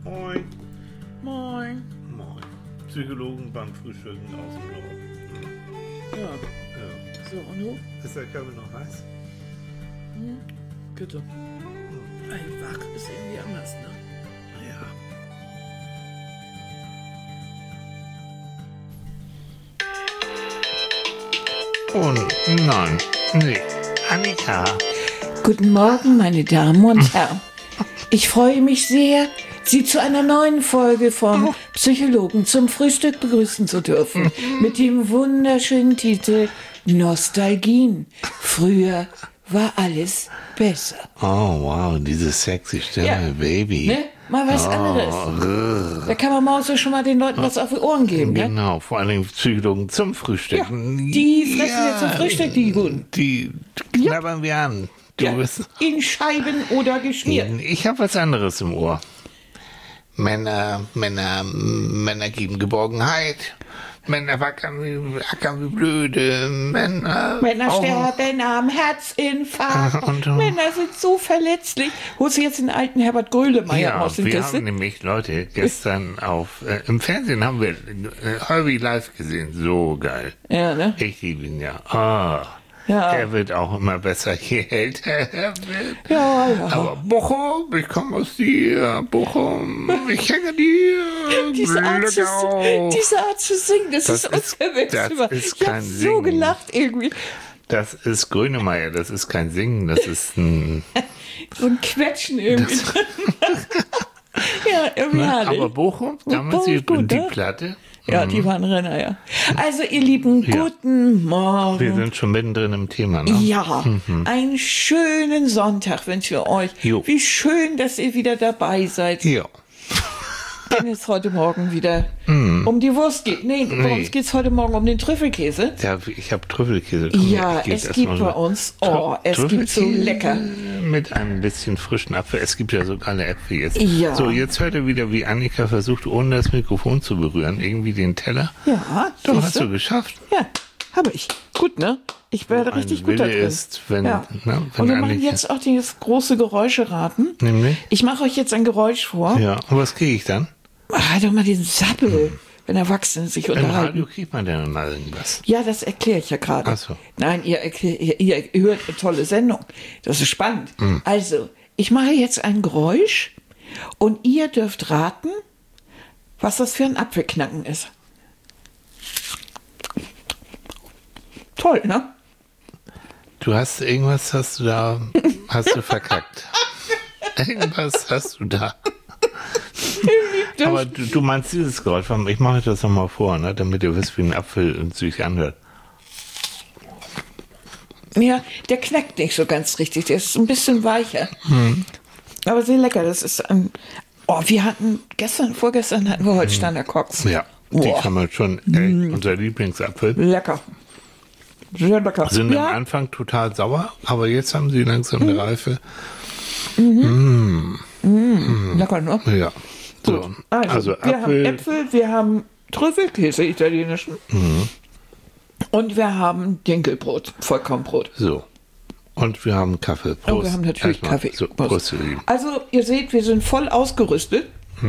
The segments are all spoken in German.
Moin. Moin. Moin. Psychologen beim Frühstücken aus dem Norden. Ja, Ja. so und du? Ist der Körper noch heiß? Bitte. Ein Wach ist irgendwie anders, ne? Ja. Und nein, nee. Annika. Guten Morgen, meine Damen und Herren. Ich freue mich sehr, Sie zu einer neuen Folge vom Psychologen zum Frühstück begrüßen zu dürfen. Mit dem wunderschönen Titel Nostalgien. Früher war alles besser. Oh, wow, diese sexy Stimme, Ja. Baby. Ne? Mal was anderes. Da kann man mal so schon mal den Leuten was auf die Ohren geben, ne? Genau, vor allem Psychologen zum Frühstück. Ja, die fressen wir zum Frühstück, die Guten. Die knabbern wir an. Du Ja, bist... in Scheiben oder geschmiert. Ich habe was anderes im Ohr. Männer geben Geborgenheit. Männer ackern wie blöde. Männer Sterben am Herzinfarkt. Und- Männer sind so verletzlich. Holst du jetzt den alten Herbert Grönemeyer Ja, aus dem wir Kiste? haben nämlich, Leute, gestern im Fernsehen haben wir Herbie live gesehen. So geil. Ja, ne? Ich liebe ihn ja. Ah. Ja. Er wird auch immer besser, je älter er wird. Ja, ja. Aber Bochum, ich komme aus dir. Bochum, ich hänge dir. Diese Art zu singen, das ist unverwechselbar. das ist Ich hab kein so Singen. gelacht irgendwie. Das ist Grönemeyer, das ist kein Singen, das ist ein... So ein Quetschen irgendwie. Ja, irgendwie herrlich. Aber Bochum, damals Bochum ist gut, die ne? Platte. Ja, die waren Renner, ja. Also, ihr Lieben, Ja. guten Morgen. Wir sind schon mittendrin im Thema, ne? Ja, einen schönen Sonntag wünschen wir euch. Jo. Wie schön, dass ihr wieder dabei seid. Ja. Wenn es heute Morgen wieder um die Wurst geht. Nee, bei uns geht es heute Morgen um den Trüffelkäse. Ja, ich habe Trüffelkäse. Komm, Ja, ich geb es erst gibt mal bei so. uns, es gibt so Trüffelkäse lecker. Mit ein bisschen frischen Apfel. Es gibt ja so geile Äpfel jetzt. Ja. So, jetzt hört ihr wieder, wie Annika versucht, ohne das Mikrofon zu berühren, irgendwie den Teller. Ja, Doch, siehste? hast du geschafft. Ja, habe ich. Gut, ne? Ich werde Ein richtig gut da Wille drin. ist, wenn- ja. ne, wenn Und wir machen Annika- jetzt auch das große Geräuscheraten. Nämlich? Ich mache euch jetzt ein Geräusch vor. Ja, und was kriege ich dann? Halt doch mal den Sappel, wenn Erwachsene sich Im Radio unterhalten. kriegt man denn mal irgendwas. Ja, das erkläre ich ja gerade. Ach so. Nein, ihr hört eine tolle Sendung. Das ist spannend. Also, ich mache jetzt ein Geräusch und ihr dürft raten, was das für ein Apfelknacken ist. Toll, ne? Du hast irgendwas, hast du verkackt. Irgendwas hast du da. Aber du meinst dieses Geräusch, ich mache das nochmal vor, ne, damit ihr wisst, wie ein Apfel sich anhört. Ja, der knackt nicht so ganz richtig. Der ist ein bisschen weicher. Aber sehr lecker. Das ist ein. Oh, wir hatten vorgestern hatten wir Holsteiner Cox. Ja, die Boah. kann man schon, unser Lieblingsapfel. Lecker. Sehr lecker. Sind ja, am Anfang total sauer, aber jetzt haben sie langsam eine Reife. lecker, ne? Ja. So. Also wir haben Apfel, Äpfel, wir haben Trüffelkäse, italienischen. Und wir haben Dinkelbrot, Vollkornbrot. so. Und wir haben Kaffee. Prost. Und wir haben natürlich Erstmal. Kaffee. So, Prost, ihr Lieben. Also, ihr seht, wir sind voll ausgerüstet.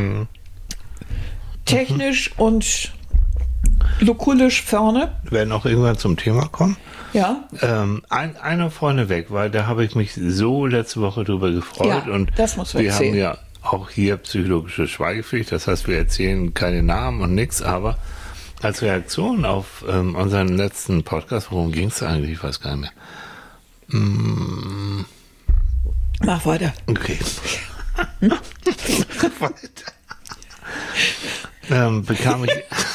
Technisch und lokulisch vorne. Wir werden auch irgendwann zum Thema kommen. Ja. Einer vorne weg, weil da habe ich mich so letzte Woche drüber gefreut. Ja, und das muss man wir erzählen. haben ja auch hier psychologische Schweigepflicht. Das heißt, wir erzählen keine Namen und nichts, aber als Reaktion auf unseren letzten Podcast, worum ging es eigentlich? Ich weiß gar nicht mehr. Mach weiter. Okay. Bekam ich.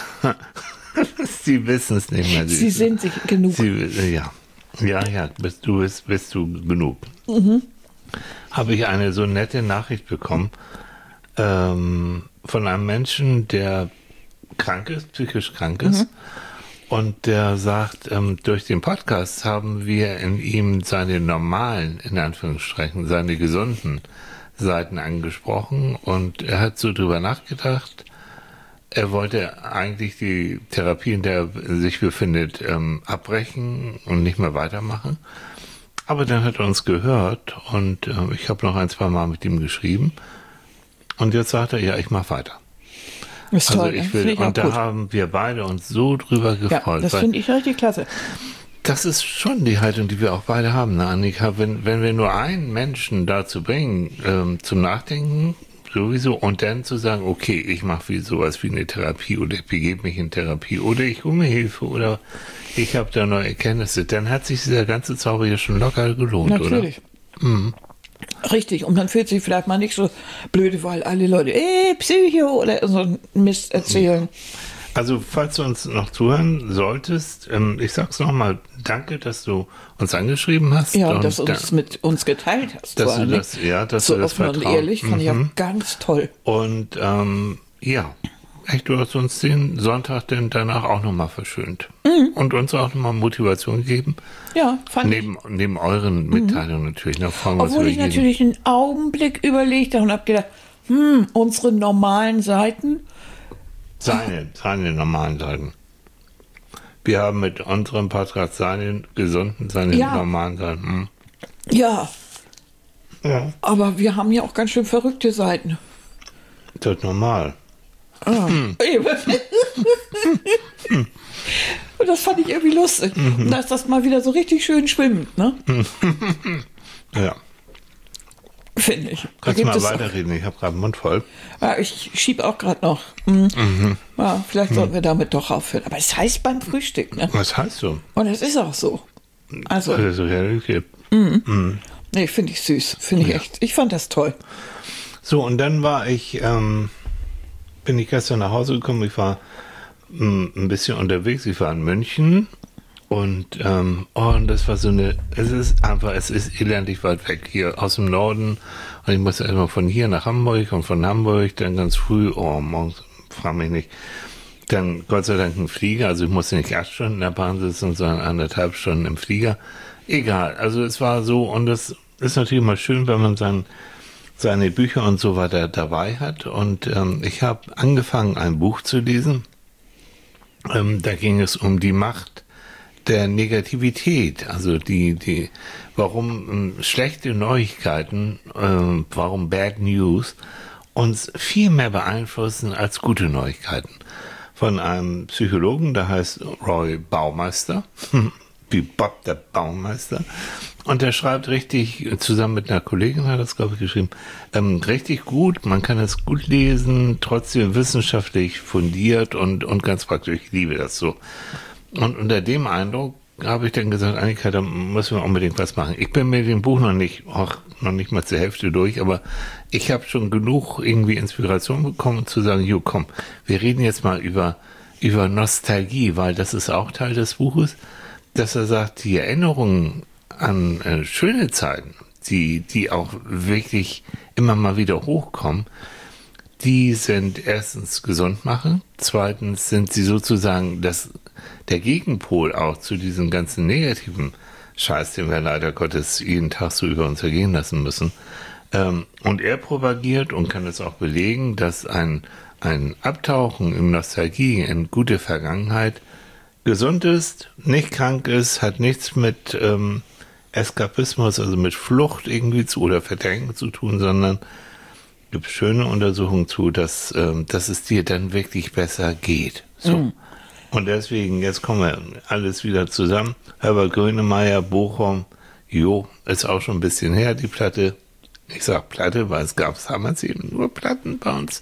Sie wissen es nicht mehr. Sie sind sich genug. Ja, bist du genug. Habe ich eine so nette Nachricht bekommen von einem Menschen, der krank ist, psychisch krank ist. Und der sagt, durch den Podcast haben wir in ihm seine normalen, in Anführungsstrichen, seine gesunden Seiten angesprochen. Und er hat so drüber nachgedacht. Er wollte eigentlich die Therapie, in der er sich befindet, abbrechen und nicht mehr weitermachen. Aber dann hat er uns gehört und ich habe noch ein, zwei Mal mit ihm geschrieben. Und jetzt sagt er, ja, ich mache weiter. Das ist Also toll, ich finde will, ich auch und da gut. haben wir beide uns so drüber Ja, gefreut. das weil finde ich richtig klasse. das ist schon die Haltung, die wir auch beide haben, ne, Annika? Wenn wir nur einen Menschen dazu bringen, zum Nachdenken, sowieso, und dann zu sagen, okay, ich mache sowas wie eine Therapie oder ich begebe mich in Therapie oder ich hole mir Hilfe oder ich habe da neue Erkenntnisse, dann hat sich dieser ganze Zauber hier schon locker gelohnt, Natürlich. Richtig, und man fühlt sich vielleicht mal nicht so blöde, weil alle Leute, Psycho oder so einen Mist erzählen. oder? Also, falls du uns noch zuhören solltest, ich sag's nochmal, danke, dass du uns angeschrieben hast. Ja, und dass du es mit uns geteilt hast. dass vor du allem. das, ja, dass so du das offen und Vertrauen. ehrlich, fand ich auch ganz toll. Und ja, echt, du hast uns den Sonntag denn danach auch nochmal verschönt. Und uns auch nochmal Motivation gegeben. Ja, fand ich. Neben euren Mitteilungen natürlich. Da freuen wir uns Obwohl über ich jeden. natürlich einen Augenblick überlegt habe und habe gedacht, unsere normalen Seiten, Seine normalen Seiten. Wir haben mit unserem Podcast seine gesunden, seine Ja. normalen Seiten. ja, Ja. aber wir haben ja auch ganz schön verrückte Seiten. Das ist normal. Und das fand ich irgendwie lustig. Und da ist das mal wieder so richtig schön schwimmend, ne? Ja. Finde ich. Da Kannst gibt mal es- weiterreden, ich habe gerade den Mund voll. Ja, ich schiebe auch gerade noch. Ja, vielleicht sollten wir damit doch aufhören. Aber es heißt beim Frühstück, ne? Was heißt so? Und es ist auch so. Also, Also, Realität. nee, finde ich süß. Finde ich echt. Ich fand das toll. So, und dann bin ich gestern nach Hause gekommen. Ich war ein bisschen unterwegs. Ich war in München und und das war so es ist elendig weit weg hier aus dem Norden. Und ich musste erstmal von hier nach Hamburg und von Hamburg dann ganz früh, morgens, frag mich nicht, dann Gott sei Dank ein Flieger. Also ich musste nicht 8 Stunden in der Bahn sitzen, sondern 1,5 Stunden im Flieger. Egal, also es war so, und das ist natürlich mal schön, wenn man seine Bücher und so weiter dabei hat. Und ich habe angefangen, ein Buch zu lesen. Da ging es um die Macht der Negativität, also warum schlechte Neuigkeiten, warum Bad News uns viel mehr beeinflussen als gute Neuigkeiten. Von einem Psychologen, der heißt Roy Baumeister, wie Bob der Baumeister. Und der schreibt richtig, zusammen mit einer Kollegin hat das, glaube ich, geschrieben, richtig gut, man kann es gut lesen, trotzdem wissenschaftlich fundiert und ganz praktisch. Ich liebe das so. Und unter dem Eindruck habe ich dann gesagt, Annika, da müssen wir unbedingt was machen. Ich bin mit dem Buch noch nicht mal zur Hälfte durch, aber ich habe schon genug irgendwie Inspiration bekommen, zu sagen, jo, komm, wir reden jetzt mal über Nostalgie, weil das ist auch Teil des Buches, dass er sagt, die Erinnerungen an schöne Zeiten, die auch wirklich immer mal wieder hochkommen, die sind erstens gesund machen, zweitens sind sie sozusagen der Gegenpol auch zu diesem ganzen negativen Scheiß, den wir leider Gottes jeden Tag so über uns ergehen lassen müssen. Und er propagiert und kann es auch belegen, dass ein Abtauchen in Nostalgie, in gute Vergangenheit, gesund ist, nicht krank ist, hat nichts mit Eskapismus, also mit Flucht irgendwie oder Verdrängen zu tun, sondern gibt schöne Untersuchungen zu, dass es dir dann wirklich besser geht. So. Und deswegen, jetzt kommen wir alles wieder zusammen. Herbert Grönemeyer, Bochum, ist auch schon ein bisschen her, die Platte. Ich sag Platte, weil es gab damals eben nur Platten bei uns.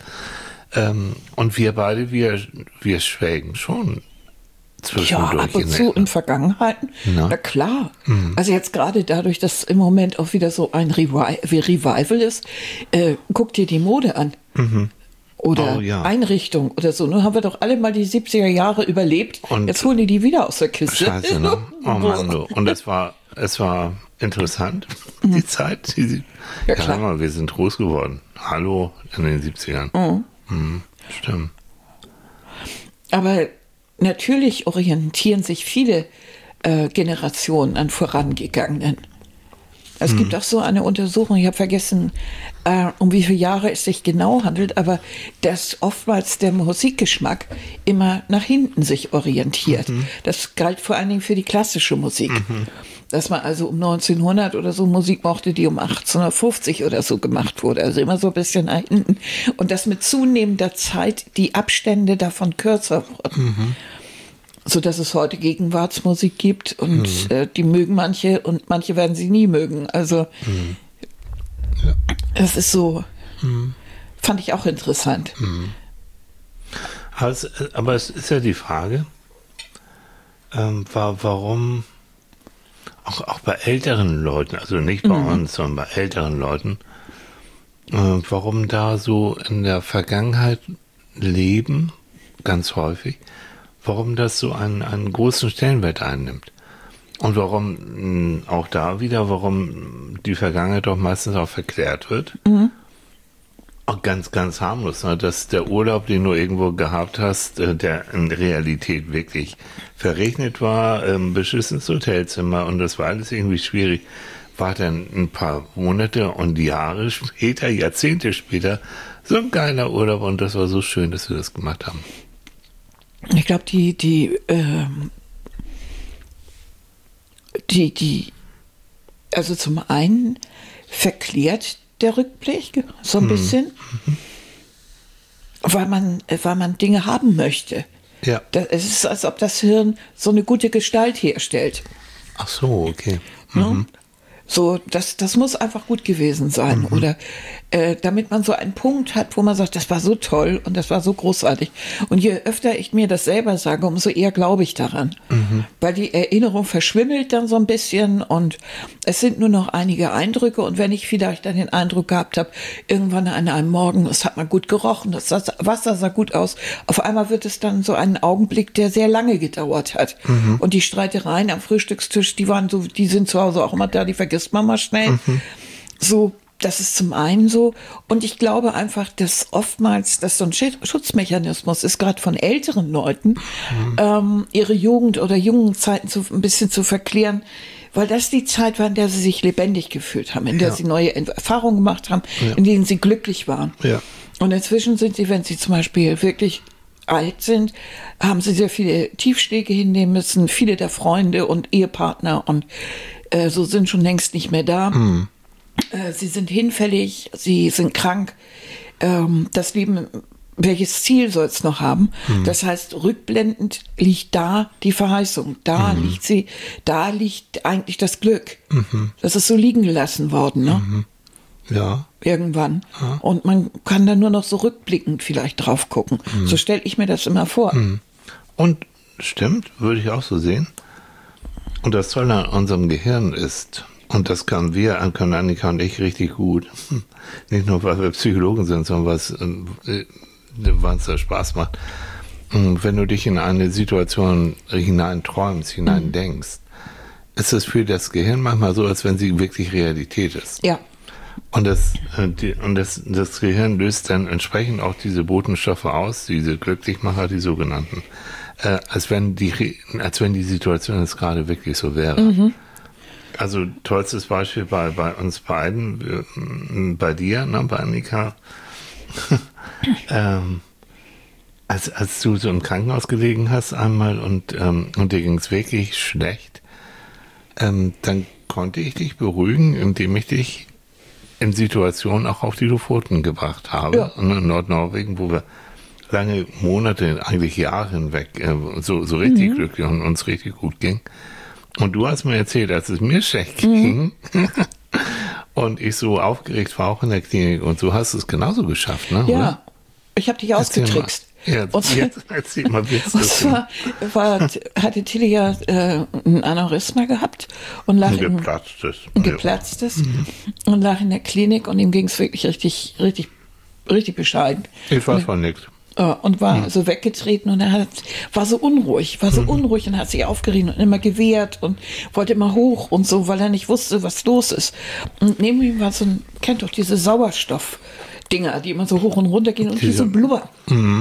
Und wir beide, wir schwelgen schon Ja, zwischendurch. ab und zu in Vergangenheiten. Na? Na klar. Also jetzt gerade dadurch, dass im Moment auch wieder so ein Revival ist, guck dir die Mode an. Oder Oh, ja. Einrichtung oder so. Nun haben wir doch alle mal die 70er Jahre überlebt. Und jetzt holen die wieder aus der Kiste. Scheiße, ne? Oh Mann, du. Und es war interessant, die Zeit. Ja, klar. hör mal, wir sind groß geworden. Hallo, in den 70ern. Stimmt. Aber natürlich orientieren sich viele Generationen an vorangegangenen. Es gibt auch so eine Untersuchung, ich habe vergessen, um wie viele Jahre es sich genau handelt, aber dass oftmals der Musikgeschmack immer nach hinten sich orientiert. Das galt vor allen Dingen für die klassische Musik. Dass man also um 1900 oder so Musik mochte, die um 1850 oder so gemacht wurde. Also immer so ein bisschen nach hinten. Und dass mit zunehmender Zeit die Abstände davon kürzer wurden. So dass es heute Gegenwartsmusik gibt und die mögen manche und manche werden sie nie mögen. Also es ist so, fand ich auch interessant. Aber es ist ja die Frage, warum auch bei älteren Leuten, also nicht bei uns, sondern bei älteren Leuten, warum da so in der Vergangenheit leben, ganz häufig, warum das so einen großen Stellenwert einnimmt. Und warum auch da wieder, warum die Vergangenheit doch meistens auch verklärt wird. Auch ganz, ganz harmlos, ne? Dass der Urlaub, den du irgendwo gehabt hast, der in Realität wirklich verregnet war, beschissenes Hotelzimmer und das war alles irgendwie schwierig, war dann ein paar Monate und Jahre später, Jahrzehnte später, so ein geiler Urlaub und das war so schön, dass wir das gemacht haben. Ich glaube, also zum einen verklärt der Rückblick so ein bisschen, weil man Dinge haben möchte. Ja. Es ist, als ob das Hirn so eine gute Gestalt herstellt. Ach so, okay. So, das muss einfach gut gewesen sein. Oder damit man so einen Punkt hat, wo man sagt, das war so toll und das war so großartig. Und je öfter ich mir das selber sage, umso eher glaube ich daran. Weil die Erinnerung verschwimmelt dann so ein bisschen und es sind nur noch einige Eindrücke. Und wenn ich vielleicht dann den Eindruck gehabt habe, irgendwann an einem Morgen, es hat mal gut gerochen, das Wasser sah gut aus, auf einmal wird es dann so ein Augenblick, der sehr lange gedauert hat. Und die Streitereien am Frühstückstisch, die sind zu Hause auch immer da, die vergisst man mal schnell. So, das ist zum einen so. Und ich glaube einfach, dass oftmals das so ein Schutzmechanismus ist, gerade von älteren Leuten, ihre Jugend oder jungen Zeiten ein bisschen zu verklären, weil das die Zeit war, in der sie sich lebendig gefühlt haben, in der sie neue Erfahrungen gemacht haben, in denen sie glücklich waren. Ja. Und inzwischen sind sie, wenn sie zum Beispiel wirklich alt sind, haben sie sehr viele Tiefschläge hinnehmen müssen, viele der Freunde und Ehepartner und so sind schon längst nicht mehr da. Sie sind hinfällig, sie sind krank. Das Leben, welches Ziel soll es noch haben? Das heißt, rückblendend liegt da die Verheißung. Da liegt sie, da liegt eigentlich das Glück. Das ist so liegen gelassen worden, ne? Ja. Irgendwann. Ja. Und man kann dann nur noch so rückblickend vielleicht drauf gucken. So stelle ich mir das immer vor. Und stimmt, würde ich auch so sehen. Und das Tolle an unserem Gehirn ist, und das können Annika und ich richtig gut, nicht nur, weil wir Psychologen sind, sondern weil es da Spaß macht. Wenn du dich in eine Situation hineinträumst, hineindenkst, ist es für das Gehirn manchmal so, als wenn sie wirklich Realität ist. Ja. Und das Gehirn löst dann entsprechend auch diese Botenstoffe aus, diese Glücklichmacher, die sogenannten, als wenn die Situation jetzt gerade wirklich so wäre. Also tollstes Beispiel bei uns beiden, bei dir, ne, bei Annika, als du so im Krankenhaus gelegen hast einmal und dir ging es wirklich schlecht, dann konnte ich dich beruhigen, indem ich dich in Situationen auch auf die Lofoten gebracht habe. Ja. In Nordnorwegen, wo wir lange Monate, eigentlich Jahre hinweg so richtig glücklich und uns richtig gut ging. Und du hast mir erzählt, als es mir schlecht ging und ich so aufgeregt war, auch in der Klinik, und so hast du es genauso geschafft, ne? Ja, oder? Ich habe dich ausgetrickst. Ja, jetzt erzähl mal, wie und zwar hatte Tilly ja ein Aneurysma gehabt und lag geplatztes und lag in der Klinik und ihm ging es wirklich richtig bescheiden. Ich weiß von nichts. Und war so weggetreten und war so unruhig und hat sich aufgerieben und immer gewehrt und wollte immer hoch und so, weil er nicht wusste, was los ist. Und neben ihm war kennt doch diese Sauerstoffdinger, die immer so hoch und runter gehen und diese Blubber.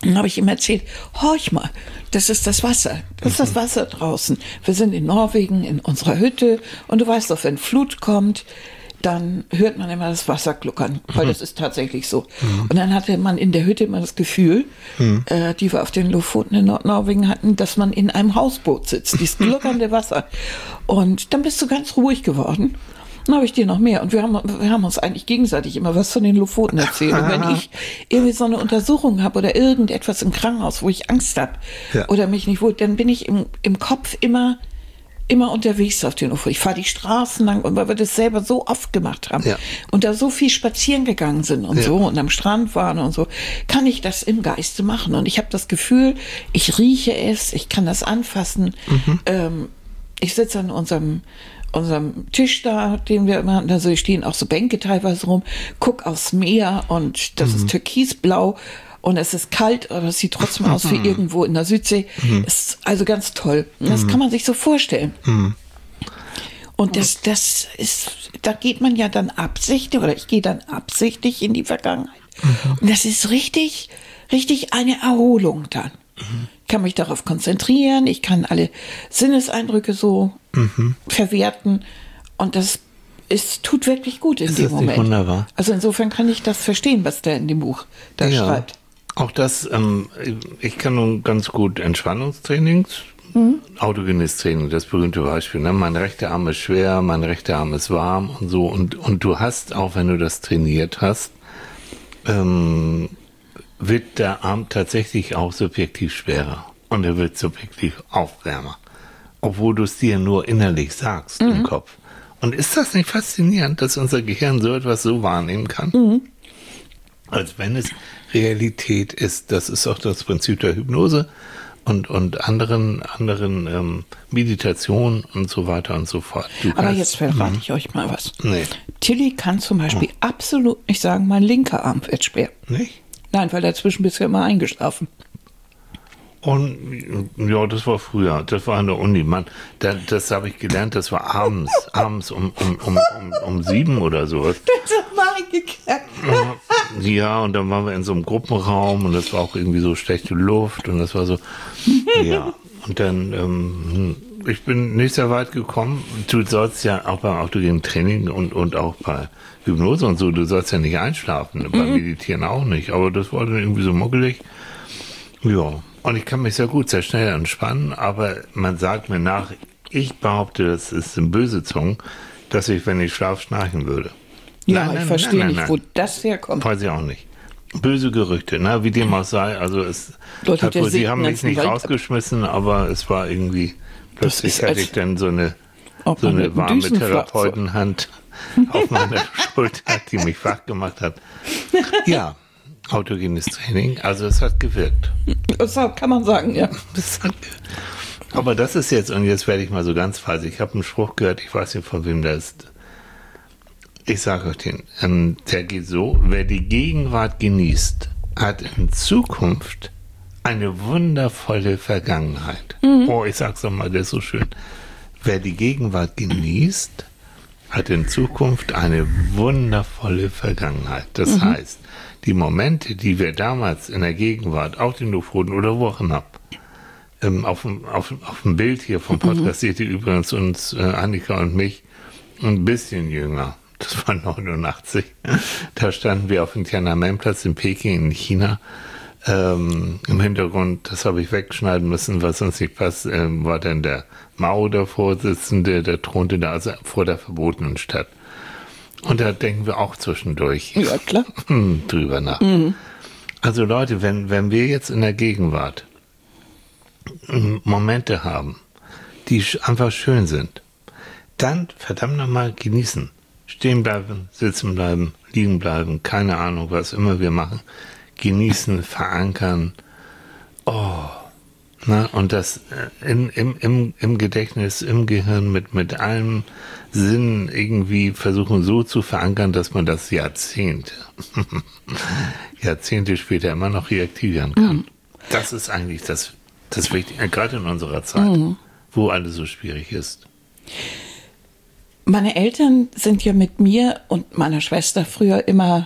Dann habe ich ihm erzählt, horch mal, das ist das Wasser. Das ist das Wasser draußen. Wir sind in Norwegen in unserer Hütte und du weißt doch, wenn Flut kommt, dann hört man immer das Wasser gluckern, weil das ist tatsächlich so. Und dann hatte man in der Hütte immer das Gefühl, die wir auf den Lofoten in Nordnorwegen hatten, dass man in einem Hausboot sitzt, dieses gluckernde Wasser. Und dann bist du ganz ruhig geworden. Dann habe ich dir noch mehr. Und wir haben uns eigentlich gegenseitig immer was von den Lofoten erzählt. Und wenn ich irgendwie so eine Untersuchung habe oder irgendetwas im Krankenhaus, wo ich Angst habe oder mich nicht wohl, dann bin ich im Kopf immer unterwegs auf den Lofoten. Ich fahre die Straßen lang, und weil wir das selber so oft gemacht haben und da so viel spazieren gegangen sind und so und am Strand waren und so, kann ich das im Geiste machen. Und ich habe das Gefühl, ich rieche es, ich kann das anfassen. Ich sitze an unserem Tisch da, den wir immer hatten, also stehen auch so Bänke teilweise rum, guck aufs Meer und das ist türkisblau und es ist kalt, aber es sieht trotzdem aus wie irgendwo in der Südsee. Ist also ganz toll. Das kann man sich so vorstellen. Und das ist, da geht man ja dann absichtlich, oder ich gehe dann absichtlich in die Vergangenheit. Und das ist richtig eine Erholung dann. Ich kann mich darauf konzentrieren, ich kann alle Sinneseindrücke so verwerten und das tut wirklich gut in dem Moment. Nicht wunderbar? Also insofern kann ich das verstehen, was der in dem Buch da schreibt. Auch das, ich kann nun ganz gut Entspannungstrainings, autogenes Training, das berühmte Beispiel. Ne? Mein rechter Arm ist schwer, mein rechter Arm ist warm und so. Und du hast, auch wenn du das trainiert hast, wird der Arm tatsächlich auch subjektiv schwerer. Und er wird subjektiv auch wärmer. Obwohl du es dir nur innerlich sagst im Kopf. Und ist das nicht faszinierend, dass unser Gehirn so etwas so wahrnehmen kann? Als wenn es Realität ist. Das ist auch das Prinzip der Hypnose und anderen Meditationen und so weiter und so fort. Aber jetzt verrate ich euch mal was. Nee. Tilly kann zum Beispiel absolut nicht sagen, mein linker Arm wird schwer. Nicht? Nein, weil dazwischen bist du immer eingeschlafen. Und ja, das war früher, das war an der Uni. Das habe ich gelernt, das war abends um 7 oder sowas. Das hat mal eingekehrt. Ja, und dann waren wir in so einem Gruppenraum und das war auch irgendwie so schlechte Luft und das war so, ja. Und dann, ich bin nicht sehr weit gekommen. Du sollst ja auch beim autogenen Training und auch bei Hypnose und so, du sollst ja nicht einschlafen, beim Meditieren auch nicht. Aber das war dann irgendwie so muckelig. Ja. Und ich kann mich sehr schnell entspannen, aber man sagt mir nach, ich behaupte, das ist eine böse Zunge, dass ich, wenn ich schlafe, schnarchen würde. Ja, ich verstehe nicht, wo das herkommt. Weiß ich auch nicht. Böse Gerüchte, wie dem auch sei. Also sie haben mich nicht rausgeschmissen, aber es war irgendwie, plötzlich hatte ich dann so eine warme Therapeutenhand auf meiner Schulter, die mich wach gemacht hat. Ja. Autogenes Training, also es hat gewirkt. Das kann man sagen, ja. Aber das ist jetzt, und jetzt werde ich mal so ganz falsch, ich habe einen Spruch gehört, ich weiß nicht, von wem der ist. Ich sage euch den, der geht so: Wer die Gegenwart genießt, hat in Zukunft eine wundervolle Vergangenheit. Oh, ich sag's doch mal, der ist so schön. Wer die Gegenwart genießt, hat in Zukunft eine wundervolle Vergangenheit. Das heißt, die Momente, die wir damals in der Gegenwart, auf den Lofoten oder wo auch immer, auf dem Bild hier vom Podcast seht ihr übrigens uns, Annika und mich, ein bisschen jünger. Das war 89. Da standen wir auf dem Tiananmen-Platz in Peking in China. Im Hintergrund, das habe ich wegschneiden müssen, was sonst nicht passt, war dann der Mao, der Vorsitzende, der thronte da also vor der verbotenen Stadt. Und da denken wir auch zwischendurch drüber nach. Also Leute, wenn wir jetzt in der Gegenwart Momente haben, die einfach schön sind, dann verdammt nochmal genießen. Stehen bleiben, sitzen bleiben, liegen bleiben, keine Ahnung, was immer wir machen. Genießen, verankern. Und das im Gedächtnis, im Gehirn mit allem Sinn irgendwie versuchen so zu verankern, dass man das Jahrzehnte später immer noch reaktivieren kann. Das ist eigentlich das Wichtige, gerade in unserer Zeit, wo alles so schwierig ist. Meine Eltern sind ja mit mir und meiner Schwester früher immer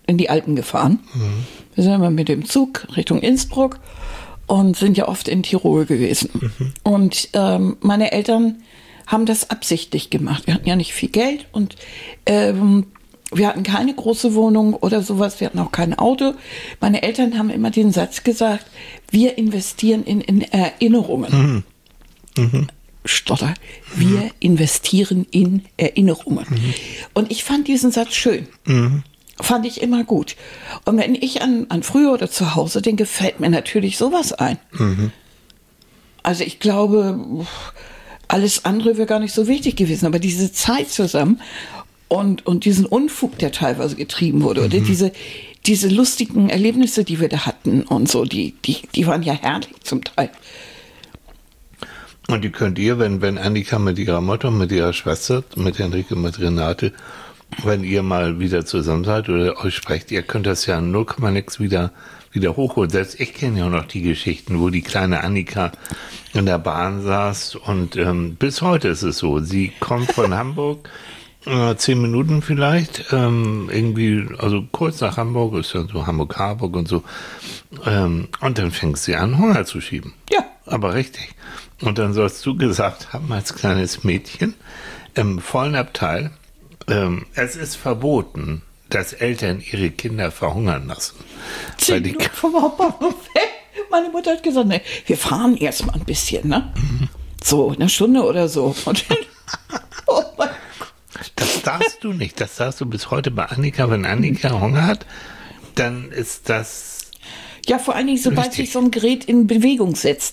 in die Alpen gefahren. Wir sind immer mit dem Zug Richtung Innsbruck und sind ja oft in Tirol gewesen. Und meine Eltern haben das absichtlich gemacht. Wir hatten ja nicht viel Geld und wir hatten keine große Wohnung oder sowas. Wir hatten auch kein Auto. Meine Eltern haben immer den Satz gesagt, wir investieren in Erinnerungen. Stotter. Wir investieren in Erinnerungen. Und ich fand diesen Satz schön. Fand ich immer gut. Und wenn ich an früher oder zu Hause denke, fällt mir natürlich sowas ein. Also ich glaube, alles andere wäre gar nicht so wichtig gewesen. Aber diese Zeit zusammen und diesen Unfug, der teilweise getrieben wurde, oder diese lustigen Erlebnisse, die wir da hatten und so, die waren ja herrlich zum Teil. Und die könnt ihr, wenn Annika mit ihrer Mutter, mit ihrer Schwester, mit Henrike, mit Renate, wenn ihr mal wieder zusammen seid oder euch sprecht, ihr könnt das ja 0,nix wieder hochholen. Selbst ich kenne ja noch die Geschichten, wo die kleine Annika in der Bahn saß und bis heute ist es so. Sie kommt von Hamburg, 10 Minuten vielleicht, irgendwie, also kurz nach Hamburg, ist ja so Hamburg-Harburg und so, und dann fängt sie an, Hunger zu schieben. Ja. Aber richtig. Und dann sollst du gesagt haben, als kleines Mädchen, im vollen Abteil, es ist verboten, dass Eltern ihre Kinder verhungern lassen. Weil die vom Hauptbahnhof weg. Meine Mutter hat gesagt, nee, wir fahren erst mal ein bisschen, ne? So, eine Stunde oder so. Und dann, oh mein Gott. Das darfst du nicht. Das darfst du bis heute bei Annika. Wenn Annika Hunger hat, dann ist das... Ja, vor allen Dingen, sobald sich so ein Gerät in Bewegung setzt.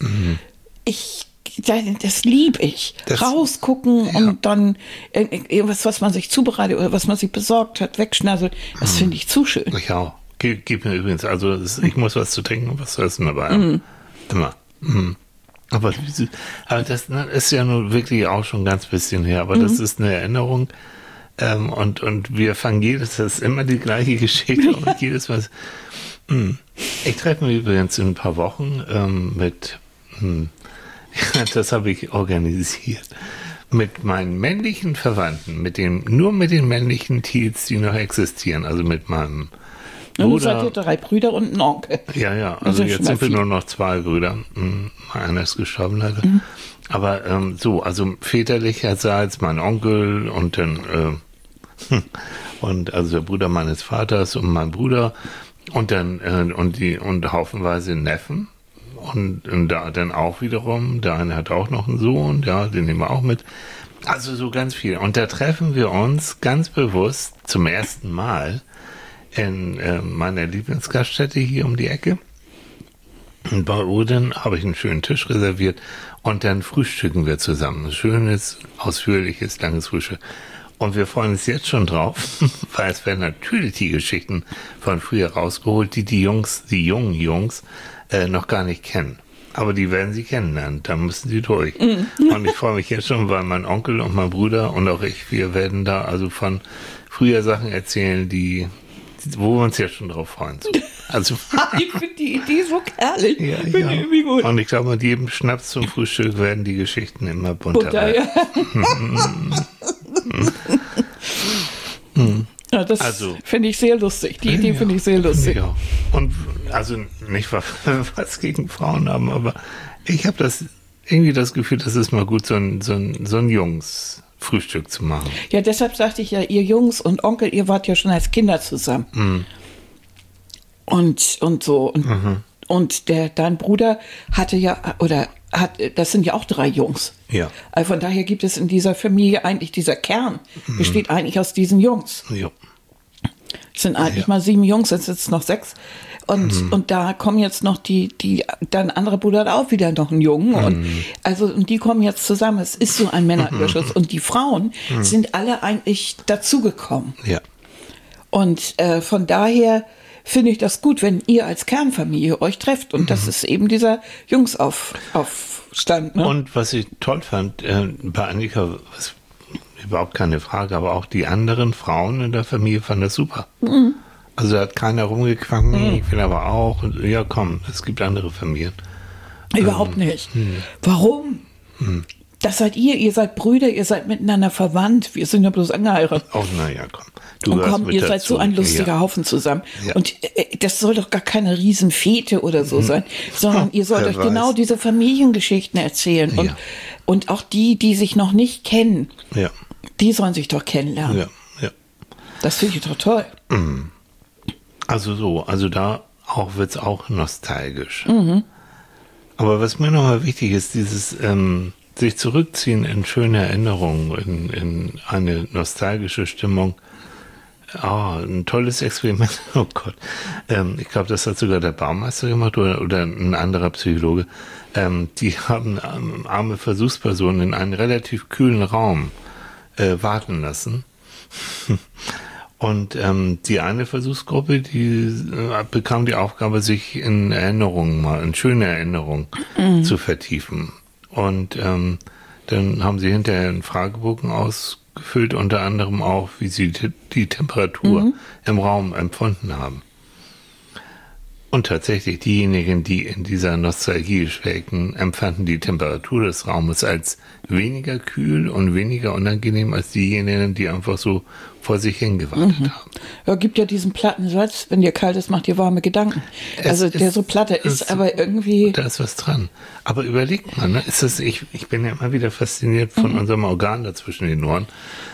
Das liebe ich. Rausgucken und dann irgendwas, was man sich zubereitet oder was man sich besorgt hat, wegschnasseln. Das finde ich zu schön. Ich auch. Gib mir übrigens, also ich muss was zu trinken und was zu essen dabei. Immer. Aber das ist ja nun wirklich auch schon ein ganz bisschen her. Aber das ist eine Erinnerung. Und wir fangen das ist immer die gleiche Geschichte. Und jedes Mal. Ich treffe mich übrigens in ein paar Wochen mit, das habe ich organisiert, mit meinen männlichen Verwandten, nur mit den männlichen Teals, die noch existieren, also mit meinem Bruder. Und seid ihr 3 Brüder und ein Onkel. Ja, also jetzt sind wir nur noch 2 Brüder. Einer ist gestorben leider. Aber also väterlicherseits mein Onkel und dann und also der Bruder meines Vaters und mein Bruder und dann und haufenweise Neffen und da dann auch wiederum, der eine hat auch noch einen Sohn, ja, den nehmen wir auch mit. Also so ganz viel. Und da treffen wir uns ganz bewusst zum ersten Mal in meiner Lieblingsgaststätte hier um die Ecke. Und bei Odin habe ich einen schönen Tisch reserviert und dann frühstücken wir zusammen. Ein schönes, ausführliches, langes Frühstück. Und wir freuen uns jetzt schon drauf, weil es werden natürlich die Geschichten von früher rausgeholt, die jungen Jungs noch gar nicht kennen. Aber die werden sie kennenlernen, da müssen sie durch. Und ich freue mich jetzt schon, weil mein Onkel und mein Bruder und auch ich, wir werden da also von früher Sachen erzählen, wo wir uns jetzt schon drauf freuen. Also, ich finde die Idee so herrlich. Ja. Irgendwie gut. Und ich glaube, mit jedem Schnaps zum Frühstück werden die Geschichten immer bunter werden. Ja, das finde ich sehr lustig. Die Idee finde ich sehr lustig. Ja. Und also nicht was gegen Frauen haben, aber ich habe irgendwie das Gefühl, das ist mal gut, so ein Jungs-Frühstück zu machen. Ja, deshalb sagte ich ja, ihr Jungs und Onkel, ihr wart ja schon als Kinder zusammen. Und so. Und dein Bruder hatte ja, das sind ja auch 3 Jungs. Ja. Also von daher gibt es in dieser Familie eigentlich, dieser Kern besteht eigentlich aus diesen Jungs. Ja. Es sind eigentlich mal 7 Jungs, jetzt sind es noch 6. Und da kommen jetzt noch dein anderer Bruder hat auch wieder noch einen Jungen. Und die kommen jetzt zusammen. Es ist so ein Männerüberschuss. Und die Frauen sind alle eigentlich dazugekommen. Ja. Und von daher finde ich das gut, wenn ihr als Kernfamilie euch trefft. Und das ist eben dieser Jungsaufstand. Ne? Und was ich toll fand, bei Annika, überhaupt keine Frage, aber auch die anderen Frauen in der Familie fanden das super. Also da hat keiner rumgequankt, ich will aber auch. Ja, komm, es gibt andere Familien. Überhaupt nicht. Warum? Das seid ihr seid Brüder, ihr seid miteinander verwandt. Wir sind ja bloß angeheiratet. Oh, naja, komm. Und komm, ihr seid so ein lustiger Haufen zusammen. Ja. Und das soll doch gar keine Riesenfete oder so sein, sondern ihr sollt euch genau diese Familiengeschichten erzählen. Und auch die sich noch nicht kennen, die sollen sich doch kennenlernen. Ja. Das finde ich doch toll. Also da wird es auch nostalgisch. Aber was mir nochmal wichtig ist, dieses sich zurückziehen in schöne Erinnerungen, in eine nostalgische Stimmung. Ein tolles Experiment. Oh Gott. Ich glaube, das hat sogar der Baumeister gemacht oder ein anderer Psychologe. Die haben arme Versuchspersonen in einen relativ kühlen Raum warten lassen. Und die eine Versuchsgruppe, die bekam die Aufgabe, sich in schöne Erinnerungen zu vertiefen. Und dann haben sie hinterher einen Fragebogen ausgefüllt, unter anderem auch, wie sie die Temperatur im Raum empfunden haben. Und tatsächlich, diejenigen, die in dieser Nostalgie schwelgten, empfanden die Temperatur des Raumes als weniger kühl und weniger unangenehm als diejenigen, die einfach so vor sich hingewartet haben. Ja, gibt ja diesen platten Satz, wenn dir kalt ist, macht dir warme Gedanken. Der so platte ist, aber irgendwie... Da ist was dran. Aber überlegt mal, ne? Ich bin ja immer wieder fasziniert von unserem Organ dazwischen den Ohren.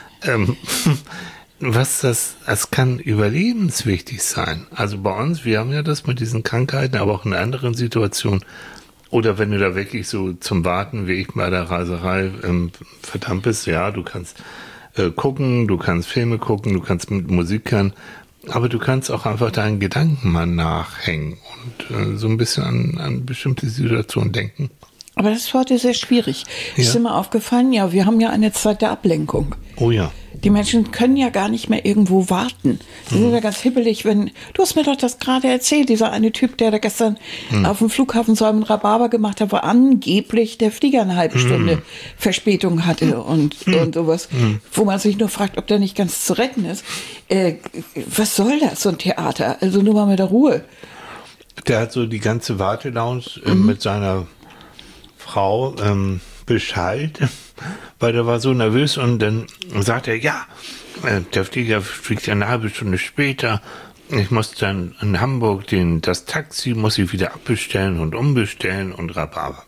Es kann überlebenswichtig sein. Also bei uns, wir haben ja das mit diesen Krankheiten, aber auch in anderen Situationen. Oder wenn du da wirklich so zum Warten, wie ich bei der Raserei verdammt bist, ja, du kannst gucken, du kannst Filme gucken, du kannst mit Musik hören, aber du kannst auch einfach deinen Gedanken mal nachhängen und so ein bisschen an bestimmte Situationen denken. Aber das ist heute sehr schwierig. Ist mir aufgefallen, wir haben ja eine Zeit der Ablenkung. Oh ja. Die Menschen können ja gar nicht mehr irgendwo warten. Sie sind ja ganz hibbelig, du hast mir doch das gerade erzählt, dieser eine Typ, der da gestern auf dem Flughafen so einen Rhabarber gemacht hat, wo angeblich der Flieger eine halbe Stunde Verspätung hatte und sowas, wo man sich nur fragt, ob der nicht ganz zu retten ist. Was soll das, so ein Theater? Also nur mal mit der Ruhe. Der hat so die ganze Wartelounge mit seiner Frau Bescheid, weil der war so nervös und dann sagt er, der Flieger fliegt eine halbe Stunde später, ich muss dann in Hamburg das Taxi muss ich wieder abbestellen und umbestellen und Rhabarber.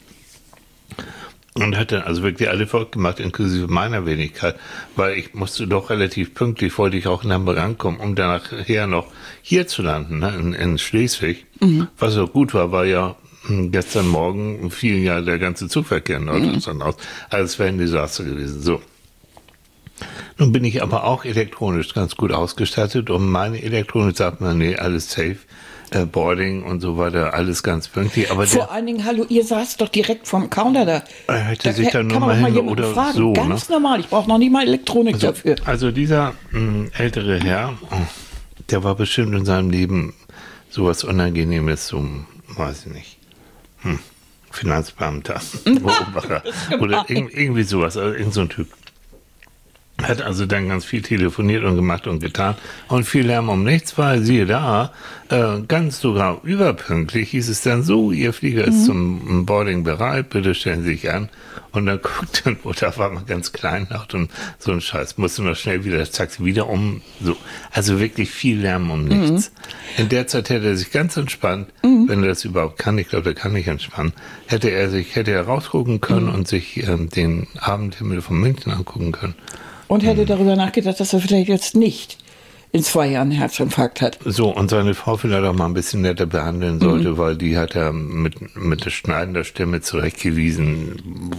Und hat dann also wirklich alle verrückt gemacht, inklusive meiner Wenigkeit, weil ich musste doch relativ pünktlich, wollte ich auch in Hamburg ankommen, um dann nachher noch hier zu landen, ne, in Schleswig, was auch gut war, weil ja gestern Morgen fiel ja der ganze Zugverkehr in Norddeutschland aus. Also es wäre ein Desaster gewesen. So. Nun bin ich aber auch elektronisch ganz gut ausgestattet und meine Elektronik sagt mir, nee, alles safe, Boarding und so weiter, alles ganz pünktlich. Aber vor allen Dingen, hallo, ihr saßt doch direkt vom Counter da. Er hätte sich dann nur mal hin oder fragen. So. Ganz normal, ich brauche noch nicht mal Elektronik dafür. Also dieser ältere Herr, der war bestimmt in seinem Leben sowas Unangenehmes, so, weiß ich nicht. Finanzbeamter, Beobachter oder irgendwie sowas, also irgend so ein Typ. Hat also dann ganz viel telefoniert und gemacht und getan und viel Lärm um nichts, weil siehe da, ganz sogar überpünktlich hieß es dann so, Ihr Flieger ist zum Boarding bereit, bitte stellen Sie sich an. Und dann guckt dann, da war man ganz kleinlaut und so ein Scheiß, musste noch schnell wieder das Taxi wieder so. Also wirklich viel Lärm um nichts. In der Zeit hätte er sich ganz entspannt, wenn er das überhaupt kann, ich glaube, er kann nicht entspannen, hätte er rausgucken können und sich den Abendhimmel von München angucken können. Und hätte darüber nachgedacht, dass er vielleicht jetzt nicht in 2 Jahren einen Herzinfarkt hat. So, und seine Frau vielleicht auch mal ein bisschen netter behandeln sollte, weil die hat er mit schneidender Stimme zurechtgewiesen.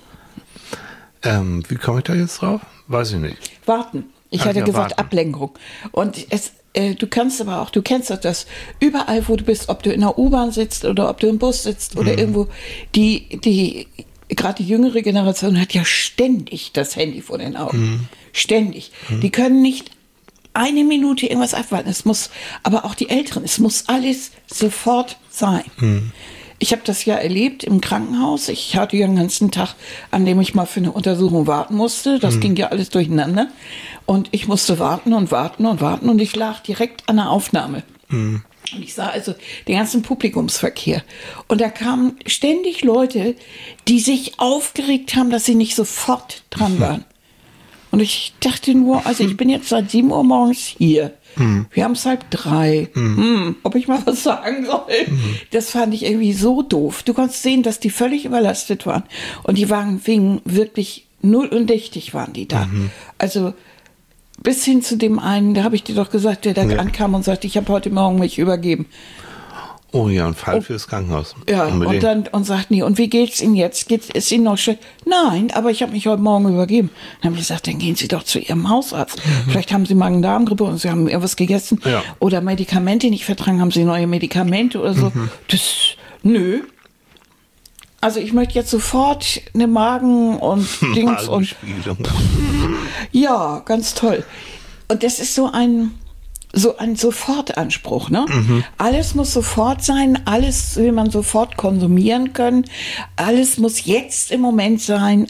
Wie komme ich da jetzt drauf? Weiß ich nicht. Warten. Ich hatte gesagt Ablenkung. Und du kennst das, überall wo du bist, ob du in der U-Bahn sitzt oder ob du im Bus sitzt oder irgendwo, gerade die jüngere Generation hat ja ständig das Handy vor den Augen. Ständig. Die können nicht eine Minute irgendwas abwarten. Aber auch die Älteren, es muss alles sofort sein. Ich habe das ja erlebt im Krankenhaus. Ich hatte ja einen ganzen Tag, an dem ich mal für eine Untersuchung warten musste. Das ging ja alles durcheinander. Und ich musste warten und warten und warten. Und ich lag direkt an der Aufnahme. Und ich sah also den ganzen Publikumsverkehr. Und da kamen ständig Leute, die sich aufgeregt haben, dass sie nicht sofort dran waren. Und ich dachte nur, also ich bin jetzt seit 7 Uhr morgens hier. Wir haben es 2:30. Ob ich mal was sagen soll? Das fand ich irgendwie so doof. Du konntest sehen, dass die völlig überlastet waren. Und die Wagen fingen wirklich null und dichtig waren die da. Also bis hin zu dem einen, da habe ich dir doch gesagt, der da ankam und sagte, ich habe heute Morgen mich übergeben. Oh ja, ein Fall fürs Krankenhaus. Ja, und sagt, nee, und wie geht's Ihnen jetzt? Ist Ihnen noch schlecht? Nein, aber ich habe mich heute Morgen übergeben. Dann habe ich gesagt, dann gehen Sie doch zu Ihrem Hausarzt. Vielleicht haben Sie Magen-Darm-Grippe und Sie haben irgendwas gegessen. Ja. Oder Medikamente nicht vertragen, haben Sie neue Medikamente oder so. Nö. Also ich möchte jetzt sofort eine Magen- und Dings und... Ja, ganz toll. Und das ist so ein Sofortanspruch, ne? Alles muss sofort sein, alles will man sofort konsumieren können, alles muss jetzt im Moment sein.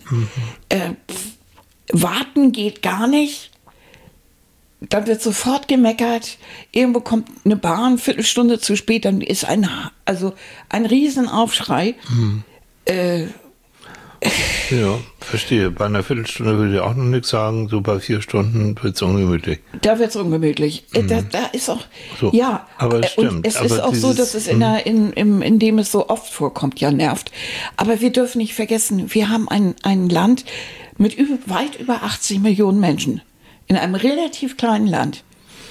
Warten geht gar nicht. Dann wird sofort gemeckert. Irgendwo kommt eine Bahn, Viertelstunde zu spät, dann ist ein Riesenaufschrei. Ja, verstehe. Bei einer Viertelstunde würde ich auch noch nichts sagen. So bei 4 Stunden wird es ungemütlich. Da wird es ungemütlich. Da ist auch, so. Ja. Aber es stimmt. Und es ist auch so, dass es in dem es so oft vorkommt, ja nervt. Aber wir dürfen nicht vergessen, wir haben ein Land mit weit über 80 Millionen Menschen. In einem relativ kleinen Land.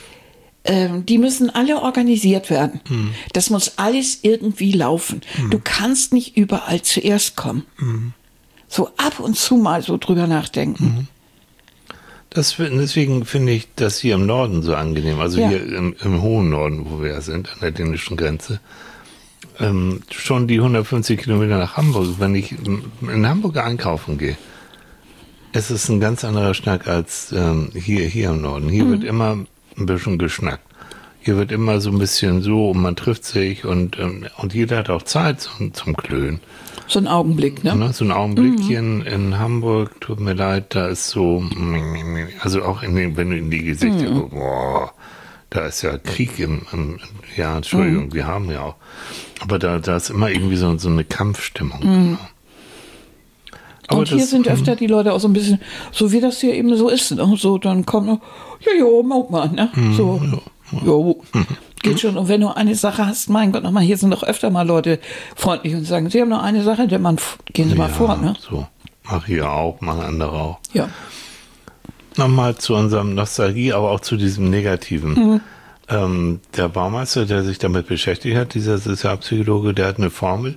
Die müssen alle organisiert werden. Das muss alles irgendwie laufen. Du kannst nicht überall zuerst kommen. So ab und zu mal so drüber nachdenken. Deswegen finde ich das hier im Norden so angenehm. Also hier im hohen Norden, wo wir ja sind, an der dänischen Grenze. Schon die 150 Kilometer nach Hamburg. Wenn ich in Hamburg einkaufen gehe, es ist ein ganz anderer Schnack als hier im Norden. Hier wird immer ein bisschen geschnackt. Hier wird immer so ein bisschen so und man trifft sich und jeder hat auch Zeit zum Klönen. So ein Augenblick, ne? So ein Augenblick hier in Hamburg, tut mir leid, da ist so, also auch wenn du in die Gesichter guckst, boah, da ist ja Krieg ja, Entschuldigung, wir haben ja auch. Aber da ist immer irgendwie so eine Kampfstimmung. Aber und hier sind öfter die Leute auch so ein bisschen, so wie das hier eben so ist, ne? So, dann kommt, mag man, ne? So, geht schon. Und wenn du eine Sache hast, mein Gott, nochmal, hier sind doch öfter mal Leute freundlich und sagen, Sie haben noch eine Sache, gehen Sie mal vor, ne? So, mach hier auch, mach andere auch. Ja. Nochmal zu unserem Nostalgie, aber auch zu diesem Negativen. Der Baumeister, der sich damit beschäftigt hat, dieser Sozialpsychologe, der hat eine Formel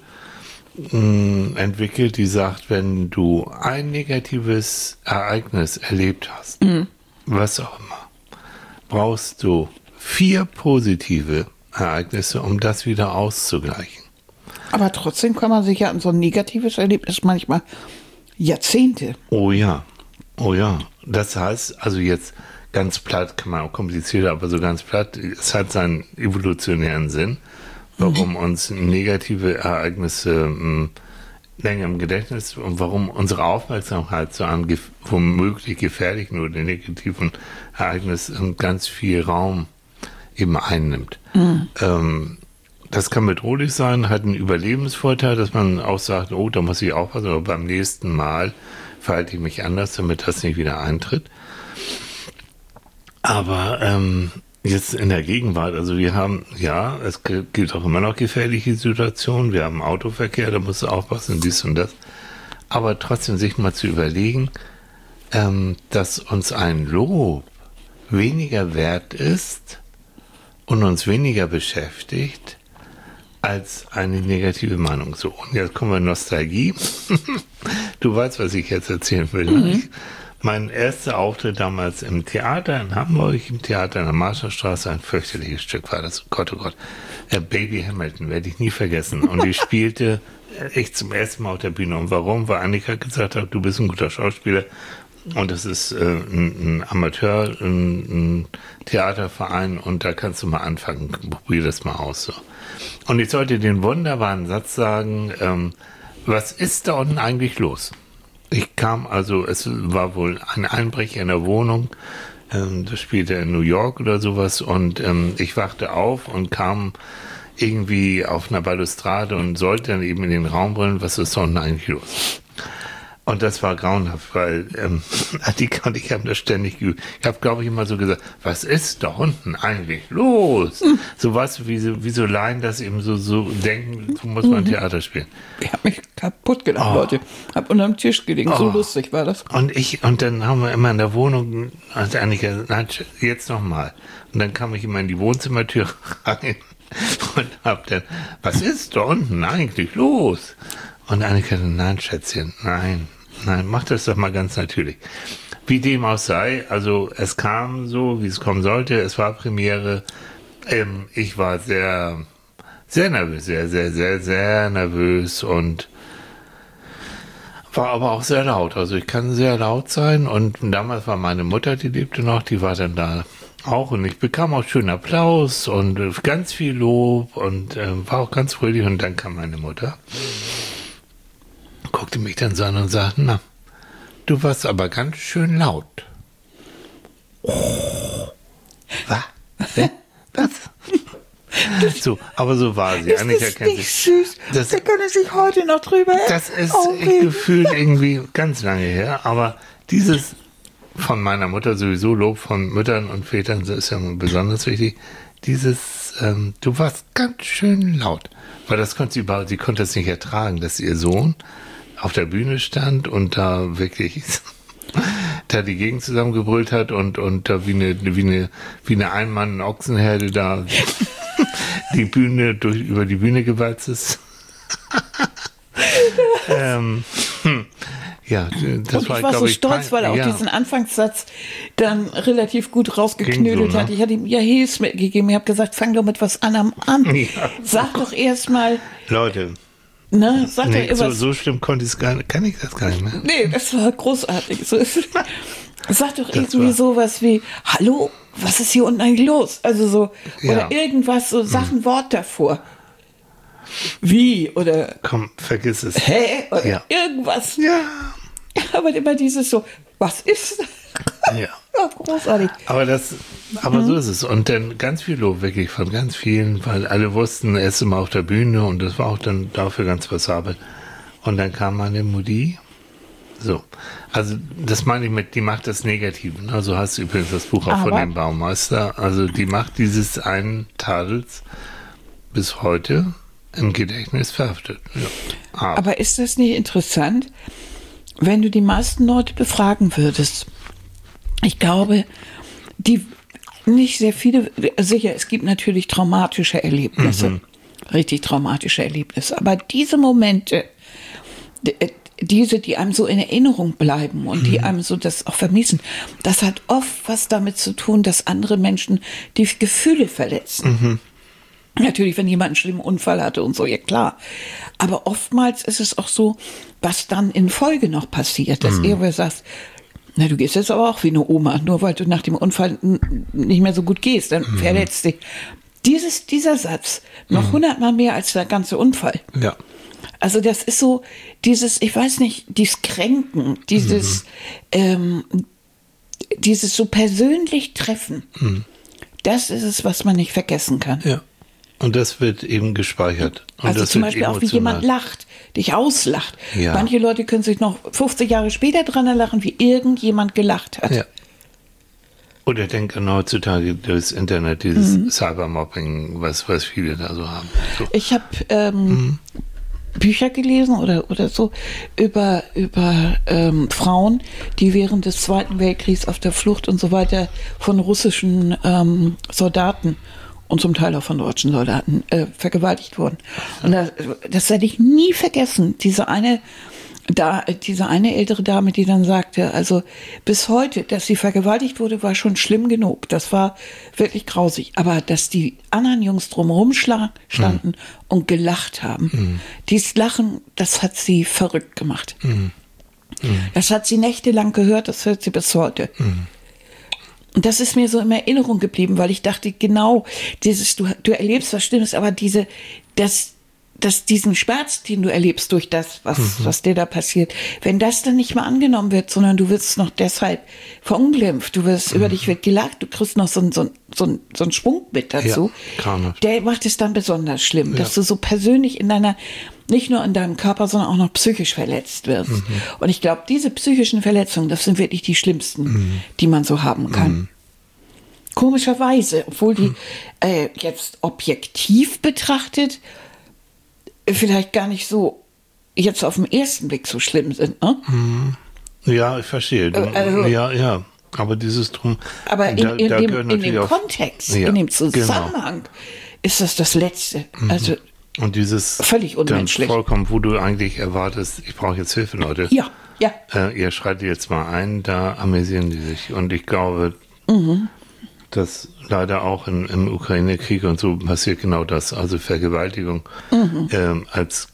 entwickelt, die sagt, wenn du ein negatives Ereignis erlebt hast, was auch immer, brauchst du 4 positive Ereignisse, um das wieder auszugleichen. Aber trotzdem kann man sich ja an so ein negatives Erlebnis manchmal Jahrzehnte. Oh ja. Das heißt, also jetzt ganz platt, kann man auch komplizierter, aber so ganz platt, es hat seinen evolutionären Sinn, warum uns negative Ereignisse länger im Gedächtnis und warum unsere Aufmerksamkeit so an womöglich gefährlichen oder negativen Ereignissen ganz viel Raum eben einnimmt. Das kann bedrohlich sein, hat einen Überlebensvorteil, dass man auch sagt, oh, da muss ich aufpassen, aber beim nächsten Mal verhalte ich mich anders, damit das nicht wieder eintritt. Aber jetzt in der Gegenwart, also wir haben, ja, es gibt auch immer noch gefährliche Situationen, wir haben Autoverkehr, da musst du aufpassen, dies und das. Aber trotzdem sich mal zu überlegen, dass uns ein Lob weniger wert ist und uns weniger beschäftigt als eine negative Meinung. So, und jetzt kommen wir Nostalgie. Du weißt, was ich jetzt erzählen will. Ne? Mein erster Auftritt damals im Theater in Hamburg, im Theater in der Marschallstraße, ein fürchterliches Stück war das. Oh Gott. Baby Hamilton, werde ich nie vergessen. Und ich spielte echt zum ersten Mal auf der Bühne. Und warum? Weil Annika gesagt hat, du bist ein guter Schauspieler. Und das ist ein Amateur, ein Theaterverein und da kannst du mal anfangen. Probier das mal aus. So. Und ich sollte den wunderbaren Satz sagen, was ist da unten eigentlich los? Ich kam also, es war wohl ein Einbrecher in der Wohnung. Das spielte in New York oder sowas. Und ich wachte auf und kam irgendwie auf einer Balustrade und sollte dann eben in den Raum brüllen, was ist da unten eigentlich los? Und das war grauenhaft, weil Annika und ich haben das ständig geübt. Ich habe, glaube ich, immer so gesagt, was ist da unten eigentlich los? So was, wie so Laien, das eben so denken, so muss man Theater spielen. Ich habe mich kaputt gedacht, Leute. Hab unterm Tisch gelegen, so lustig war das. Und dann haben wir immer in der Wohnung, also Annika, nein, jetzt nochmal. Und dann kam ich immer in die Wohnzimmertür rein und hab dann, was ist da unten eigentlich los? Und Annika, nein, Schätzchen, nein, mach das doch mal ganz natürlich. Wie dem auch sei, also es kam so, wie es kommen sollte, es war Premiere, ich war sehr, sehr nervös, sehr, sehr, sehr, sehr nervös und war aber auch sehr laut, also ich kann sehr laut sein und damals war meine Mutter, die lebte noch, die war dann da auch und ich bekam auch schönen Applaus und ganz viel Lob und war auch ganz fröhlich und dann kam meine Mutter. Guckte mich dann so an und sagte, na, du warst aber ganz schön laut. Oh. Was? So, aber so war sie. Ist Annika das kennt nicht sich. Süß? Da können sich heute noch drüber Das ist gefühlt irgendwie ganz lange her, aber dieses von meiner Mutter sowieso, Lob von Müttern und Vätern, das ist ja besonders wichtig, dieses, du warst ganz schön laut. Weil das konnte sie konnte es nicht ertragen, dass ihr Sohn auf der Bühne stand und da wirklich da die Gegend zusammengebrüllt hat und da wie eine Ein-Mann-Ochsenherde da über die Bühne gewalzt ist. Ja, das und ich war so stolz, weil er auch diesen Anfangssatz dann relativ gut rausgeknödelt hat. Ich hatte ihm ja Hilfs mitgegeben. Ich habe gesagt, fang doch mit was anderem an. Ja. Sag doch erstmal. Leute. Ne, sag nee, doch so schlimm kann ich das gar nicht mehr. Nee, das war großartig. Sag doch irgendwie sowas wie, hallo, was ist hier unten eigentlich los? Also so, oder irgendwas, so sag ein Wort davor. Wie, oder... Komm, vergiss es. Hä? Oder irgendwas. Ja. Aber immer dieses so, was ist das? Ja. Ja, großartig. Aber so ist es. Und dann ganz viel Lob wirklich von ganz vielen, weil alle wussten, er ist immer auf der Bühne und das war auch dann dafür ganz passabel. Und dann kam meine Mutti. So. Also, das meine ich mit, die macht das Negative. Also hast du übrigens das Buch auch von dem Baumeister. Also, die macht dieses einen Tadels bis heute im Gedächtnis verhaftet. Ja. Aber ist das nicht interessant, wenn du die meisten Leute befragen würdest? Ich glaube, nicht sehr viele, sicher, es gibt natürlich traumatische Erlebnisse, richtig traumatische Erlebnisse, aber diese Momente, die einem so in Erinnerung bleiben und die einem so das auch vermiesen, das hat oft was damit zu tun, dass andere Menschen die Gefühle verletzen. Natürlich, wenn jemand einen schlimmen Unfall hatte und so, ja klar. Aber oftmals ist es auch so, was dann in Folge noch passiert, dass irgendwer sagt, na, du gehst jetzt aber auch wie eine Oma, nur weil du nach dem Unfall nicht mehr so gut gehst, dann verletzt dich. Dieser Satz, noch 100-mal mehr als der ganze Unfall. Ja. Also das ist so dieses, ich weiß nicht, dieses Kränken, dieses so persönlich Treffen. Das ist es, was man nicht vergessen kann. Ja. Und das wird eben gespeichert. Und also das zum Beispiel auch, wie jemand lacht, dich auslacht. Ja. Manche Leute können sich noch 50 Jahre später dran lachen, wie irgendjemand gelacht hat. Ja. Oder denken heutzutage das Internet, dieses Cybermobbing, was viele da so haben. So. Ich habe Bücher gelesen oder so über Frauen, die während des Zweiten Weltkriegs auf der Flucht und so weiter von russischen Soldaten und zum Teil auch von deutschen Soldaten vergewaltigt wurden. Und das werde ich nie vergessen. Diese eine ältere Dame, die dann sagte, also bis heute, dass sie vergewaltigt wurde, war schon schlimm genug. Das war wirklich grausig. Aber dass die anderen Jungs drumherum standen und gelacht haben, dieses Lachen, das hat sie verrückt gemacht. Das hat sie nächtelang gehört, das hört sie bis heute. Und das ist mir so in Erinnerung geblieben, weil ich dachte, genau, du erlebst was Schlimmes, aber dass diesen Schmerz, den du erlebst durch das, was dir da passiert, wenn das dann nicht mehr angenommen wird, sondern du wirst noch deshalb verunglimpft, über dich wird gelacht, du kriegst noch so einen Schwung mit dazu, der macht es dann besonders schlimm, dass du so persönlich nicht nur in deinem Körper, sondern auch noch psychisch verletzt wirst. Und ich glaube, diese psychischen Verletzungen, das sind wirklich die schlimmsten, die man so haben kann. Komischerweise, obwohl die jetzt objektiv betrachtet vielleicht gar nicht so jetzt auf den ersten Blick so schlimm sind, ne? Ja, ich verstehe. Ja. Aber dieses Drum. Aber in dem Kontext, in dem Zusammenhang ist das Letzte. Also und dieses völlig unmenschlich. Dann vollkommen, wo du eigentlich erwartest, ich brauche jetzt Hilfe, Leute. Ja. Ihr schreitet jetzt mal ein, da amüsieren die sich. Und ich glaube, dass leider auch im Ukraine-Krieg und so passiert genau das. Also Vergewaltigung als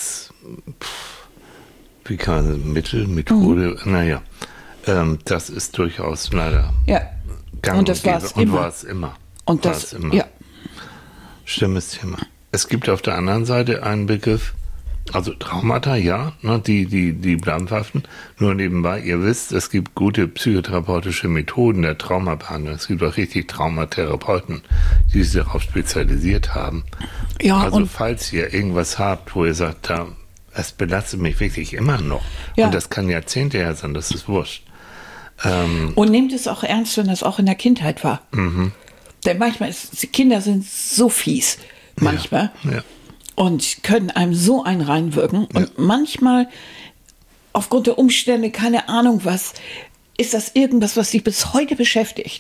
Methode, das ist durchaus leider gang und das war es immer. Und das war es immer. Schlimmes Thema. Es gibt auf der anderen Seite einen Begriff, also Traumata, die bleiben verhaften. Nur nebenbei, ihr wisst, es gibt gute psychotherapeutische Methoden der Traumabehandlung. Es gibt auch richtig Traumatherapeuten, die sich darauf spezialisiert haben. Ja, also falls ihr irgendwas habt, wo ihr sagt, es belastet mich wirklich immer noch. Ja. Und das kann Jahrzehnte her sein, das ist wurscht. Und nehmt es auch ernst, wenn das auch in der Kindheit war. Denn manchmal Kinder sind so fies. Manchmal. Ja. Und können einem so einen reinwirken. Und manchmal, aufgrund der Umstände, keine Ahnung was, ist das irgendwas, was dich bis heute beschäftigt.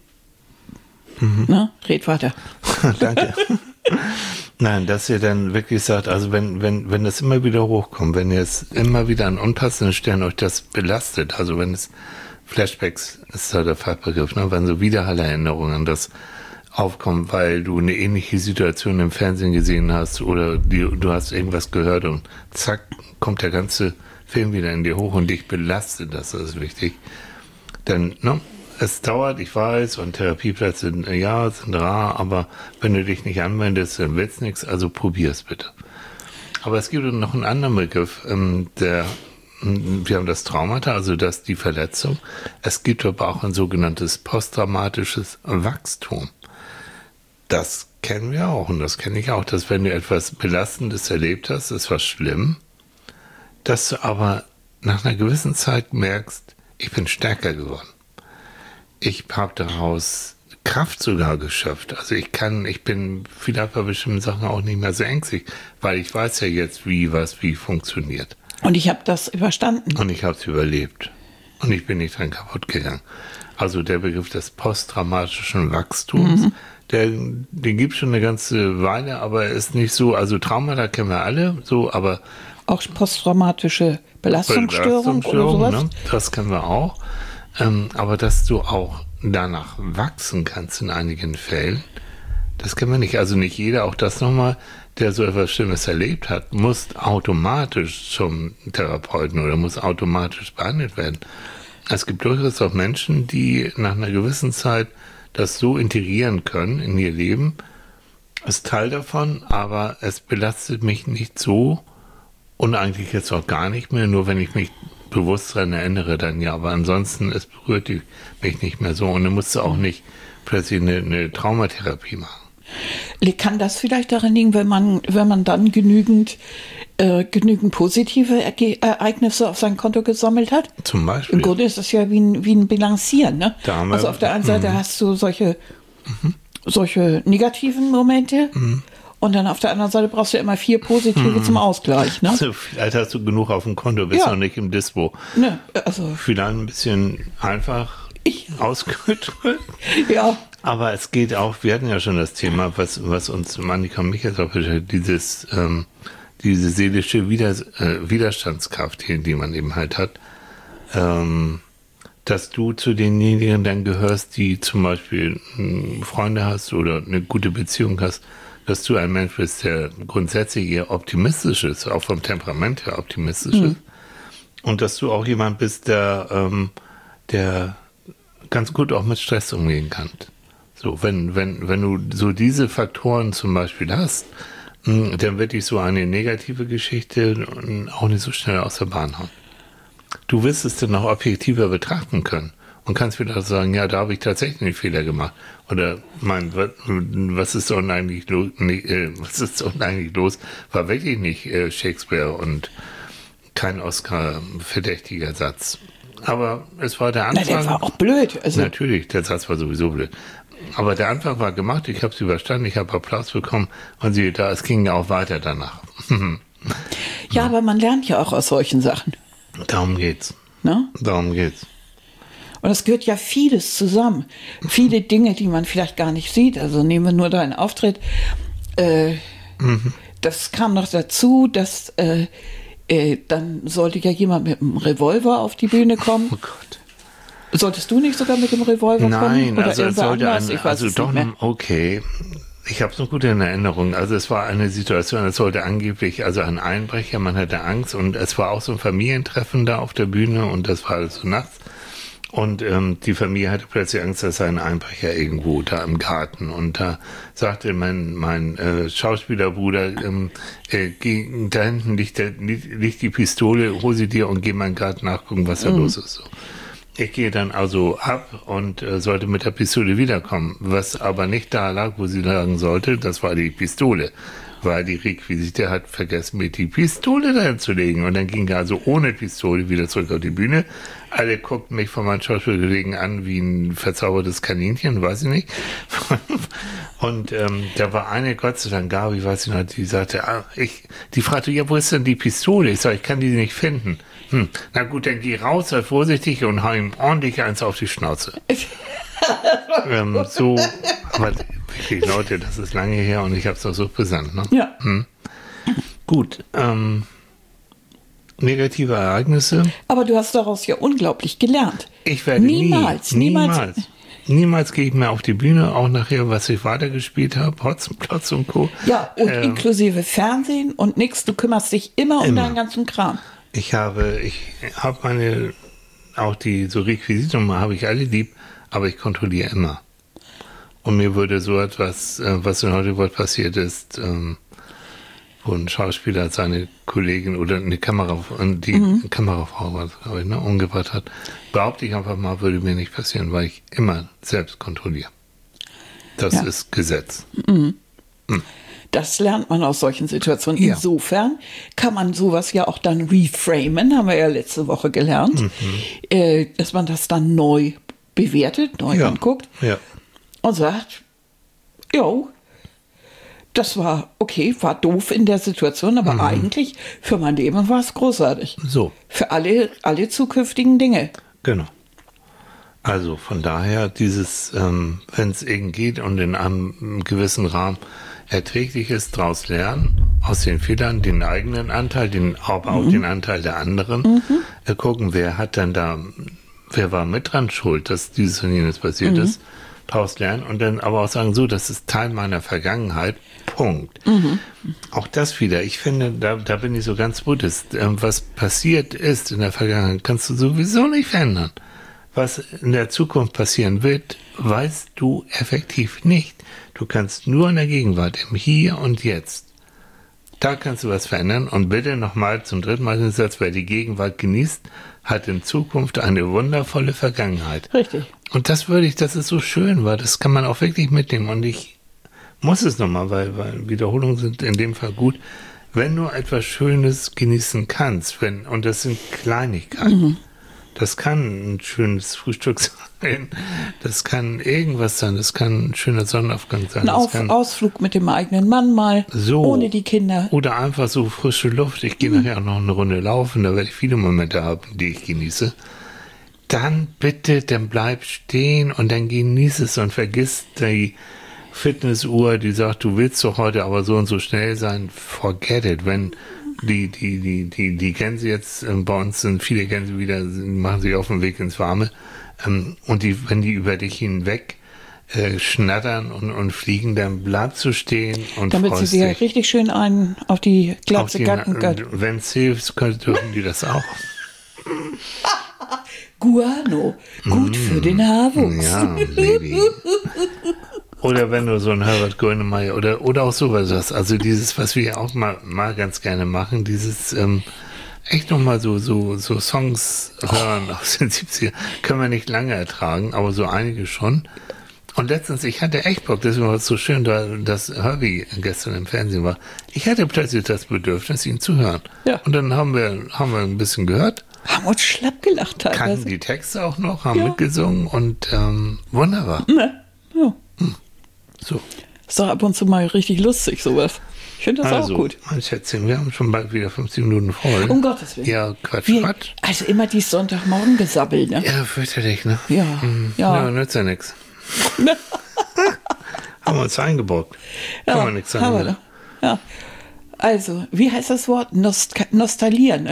Na, red weiter. Danke. Nein, dass ihr dann wirklich sagt, also wenn das immer wieder hochkommt, wenn ihr es immer wieder an unpassenden Stellen euch das belastet, also wenn es Flashbacks ist da der Fachbegriff, ne, wenn so Widerhallerinnerungen an das aufkommen, weil du eine ähnliche Situation im Fernsehen gesehen hast oder du hast irgendwas gehört und zack, kommt der ganze Film wieder in dir hoch und dich belastet, das ist wichtig. Denn, es dauert, ich weiß, und Therapieplätze sind rar, aber wenn du dich nicht anwendest, dann wird's nichts, also probier's bitte. Aber es gibt noch einen anderen Begriff, wir haben das Traumata, also die Verletzung. Es gibt aber auch ein sogenanntes posttraumatisches Wachstum. Das kennen wir auch und das kenne ich auch, dass wenn du etwas Belastendes erlebt hast, ist was schlimm, dass du aber nach einer gewissen Zeit merkst, ich bin stärker geworden. Ich habe daraus Kraft sogar geschöpft. Also ich bin vielleicht bei bestimmten Sachen auch nicht mehr so ängstlich, weil ich weiß ja jetzt, wie funktioniert. Und ich habe das überstanden. Und ich habe es überlebt. Und ich bin nicht dran kaputt gegangen. Also der Begriff des posttraumatischen Wachstums, den gibt es schon eine ganze Weile, aber er ist nicht so, also Traumata kennen wir alle, so, aber auch posttraumatische Belastungsstörung oder sowas? Ne? Das kennen wir auch. Aber dass du auch danach wachsen kannst in einigen Fällen, das kennen wir nicht. Also nicht jeder, auch das nochmal, der so etwas Schlimmes erlebt hat, muss automatisch zum Therapeuten oder muss automatisch behandelt werden. Es gibt durchaus auch Menschen, die nach einer gewissen Zeit das so integrieren können in ihr Leben, ist Teil davon, aber es belastet mich nicht so und eigentlich jetzt auch gar nicht mehr, nur wenn ich mich bewusst daran erinnere, dann ja, aber ansonsten, es berührt mich nicht mehr so und dann musst du auch nicht plötzlich eine Traumatherapie machen. Kann das vielleicht daran liegen, wenn man dann genügend positive Ereignisse auf sein Konto gesammelt hat? Zum Beispiel. Im Grunde ist das ja wie ein Bilanzieren, ne? Also auf der einen Seite hast du solche negativen Momente und dann auf der anderen Seite brauchst du immer 4 positive zum Ausgleich, ne? Also vielleicht hast du genug auf dem Konto, bist noch nicht im Dispo. Ne, also vielleicht ein bisschen einfach ausgedrückt. Ja. Aber es geht auch, wir hatten ja schon das Thema, was uns Annika und mich jetzt auch beschäftigt, diese seelische Widerstandskraft, die man eben halt hat, dass du zu denjenigen dann gehörst, die zum Beispiel Freunde hast oder eine gute Beziehung hast, dass du ein Mensch bist, der grundsätzlich eher optimistisch ist, auch vom Temperament her optimistisch ist. Und dass du auch jemand bist, der ganz gut auch mit Stress umgehen kann. So, wenn du so diese Faktoren zum Beispiel hast, dann wird dich so eine negative Geschichte auch nicht so schnell aus der Bahn hauen. Du wirst es dann auch objektiver betrachten können und kannst wieder sagen, ja, da habe ich tatsächlich einen Fehler gemacht. Oder was ist doch eigentlich los? War wirklich nicht Shakespeare und kein Oscar-verdächtiger Satz. Aber es war der Anfang. Na, der war auch blöd. Also. Natürlich, der Satz war sowieso blöd. Aber der Anfang war gemacht, ich habe es überstanden, ich habe Applaus bekommen und es ging ja auch weiter danach. Ja, aber man lernt ja auch aus solchen Sachen. Darum geht's. Ne? Darum geht's. Und es gehört ja vieles zusammen. Viele Dinge, die man vielleicht gar nicht sieht. Also nehmen wir nur deinen Auftritt. Das kam noch dazu, dass dann sollte ja jemand mit einem Revolver auf die Bühne kommen. Oh Gott. Solltest du nicht sogar mit dem Revolver kommen? Nein, Oder also es sollte okay. Ich habe es noch gut in Erinnerung. Also es war eine Situation, es sollte angeblich, also ein Einbrecher, man hatte Angst und es war auch so ein Familientreffen da auf der Bühne und das war alles so nachts. Und die Familie hatte plötzlich Angst, dass ein Einbrecher irgendwo da im Garten. Und da sagte mein Schauspielerbruder, da hinten liegt die Pistole, hol sie dir und geh mal in den Garten nachgucken, was da los ist. So. Ich gehe dann also ab und sollte mit der Pistole wiederkommen. Was aber nicht da lag, wo sie lagen sollte, das war die Pistole. Weil die Requisite hat vergessen, mir die Pistole dahin zu legen. Und dann ging er also ohne Pistole wieder zurück auf die Bühne. Alle guckten mich von meinen Schauspielkollegen an wie ein verzaubertes Kaninchen, weiß ich nicht. Und da war eine, Gott sei Dank, Gabi, weiß ich noch, die sagte, die fragte, ja, wo ist denn die Pistole? Ich sage, ich kann die nicht finden. Na gut, dann geh raus, sei vorsichtig und hau ihm ordentlich eins auf die Schnauze. Aber wirklich, Leute, das ist lange her und ich habe es auch so besandt. Ne? Ja. Gut, negative Ereignisse. Aber du hast daraus ja unglaublich gelernt. Ich werde niemals gehe ich mehr auf die Bühne, auch nachher, was ich weitergespielt habe, Hotzenplotz und Co. Ja, und inklusive Fernsehen und nix, du kümmerst dich immer um deinen ganzen Kram. Ich habe meine, auch die so Requisiten habe ich alle lieb, aber ich kontrolliere immer. Und mir würde so etwas, was in Hollywood passiert ist, wo ein Schauspieler seine Kollegin oder eine Kamerafrau war, glaube ich, ne, umgebracht hat, behaupte ich einfach mal, würde mir nicht passieren, weil ich immer selbst kontrolliere. Das ist Gesetz. Das lernt man aus solchen Situationen. Insofern kann man sowas ja auch dann reframen, haben wir ja letzte Woche gelernt, dass man das dann neu bewertet, neu anguckt und sagt, jo, das war okay, war doof in der Situation, aber eigentlich für mein Leben war es großartig. So. Für alle zukünftigen Dinge. Genau. Also von daher dieses, wenn es irgend geht und in einem gewissen Rahmen erträglich ist, daraus lernen, aus den Fehlern, den eigenen Anteil, aber auch den Anteil der anderen, gucken, wer war mit dran schuld, dass dieses und jenes passiert ist, daraus lernen und dann aber auch sagen, so, das ist Teil meiner Vergangenheit, Punkt. Auch das wieder, ich finde, da bin ich so ganz Buddhist, was passiert ist in der Vergangenheit, kannst du sowieso nicht verändern. Was in der Zukunft passieren wird, weißt du effektiv nicht. Du kannst nur in der Gegenwart, im Hier und Jetzt. Da kannst du was verändern und bitte nochmal zum dritten Mal den Satz, wer die Gegenwart genießt, hat in Zukunft eine wundervolle Vergangenheit. Richtig. Und das ist so schön, weil das kann man auch wirklich mitnehmen und ich muss es nochmal, weil Wiederholungen sind in dem Fall gut, wenn du etwas Schönes genießen kannst, und das sind Kleinigkeiten. Das kann ein schönes Frühstück sein, das kann irgendwas sein, das kann ein schöner Sonnenaufgang sein. Ein Ausflug mit dem eigenen Mann mal, ohne die Kinder. Oder einfach so frische Luft. Ich gehe nachher auch noch eine Runde laufen, da werde ich viele Momente haben, die ich genieße. Dann bleib stehen und dann genieße es und vergiss die Fitnessuhr, die sagt, du willst doch heute aber so und so schnell sein. Forget it. Wenn die Gänse jetzt bei uns sind, viele Gänse wieder, machen sich auf den Weg ins Warme. Und wenn die über dich hinweg schnattern und fliegen, dann bleibst du stehen und damit freust sie dir dich. Richtig schön einen auf die Glatze gacken können. Wenn es hilft, dürfen die das auch. Guano, gut für den Haarwuchs. Ja, Baby. Oder wenn du so ein Herbert Grönemeyer oder auch sowas hast. Also dieses, was wir auch mal ganz gerne machen, dieses echt nochmal so Songs hören aus den 70ern. Können wir nicht lange ertragen, aber so einige schon. Und letztens, ich hatte echt Bock, das war so schön, dass Herbie gestern im Fernsehen war. Ich hatte plötzlich das Bedürfnis, ihn zu hören. Ja. Und dann haben wir ein bisschen gehört. Haben uns schlapp gelacht teilweise. Kannten die Texte auch noch, haben mitgesungen und wunderbar. Ne? Ja. So. Ist doch ab und zu mal richtig lustig, sowas. Ich finde das auch gut. Mein Schätzchen, wir haben schon bald wieder 50 Minuten voll. Um Gottes Willen. Ja, Quatsch. Also immer die Sonntagmorgen-Gesabbel, ne? Ja, fürchterlich, ne? Ja. Ja, nützt ja nichts. Haben wir uns eingebrockt. Kann man nichts sagen. Haben wir doch. Ja. Also, wie heißt das Wort? Nostalgieren.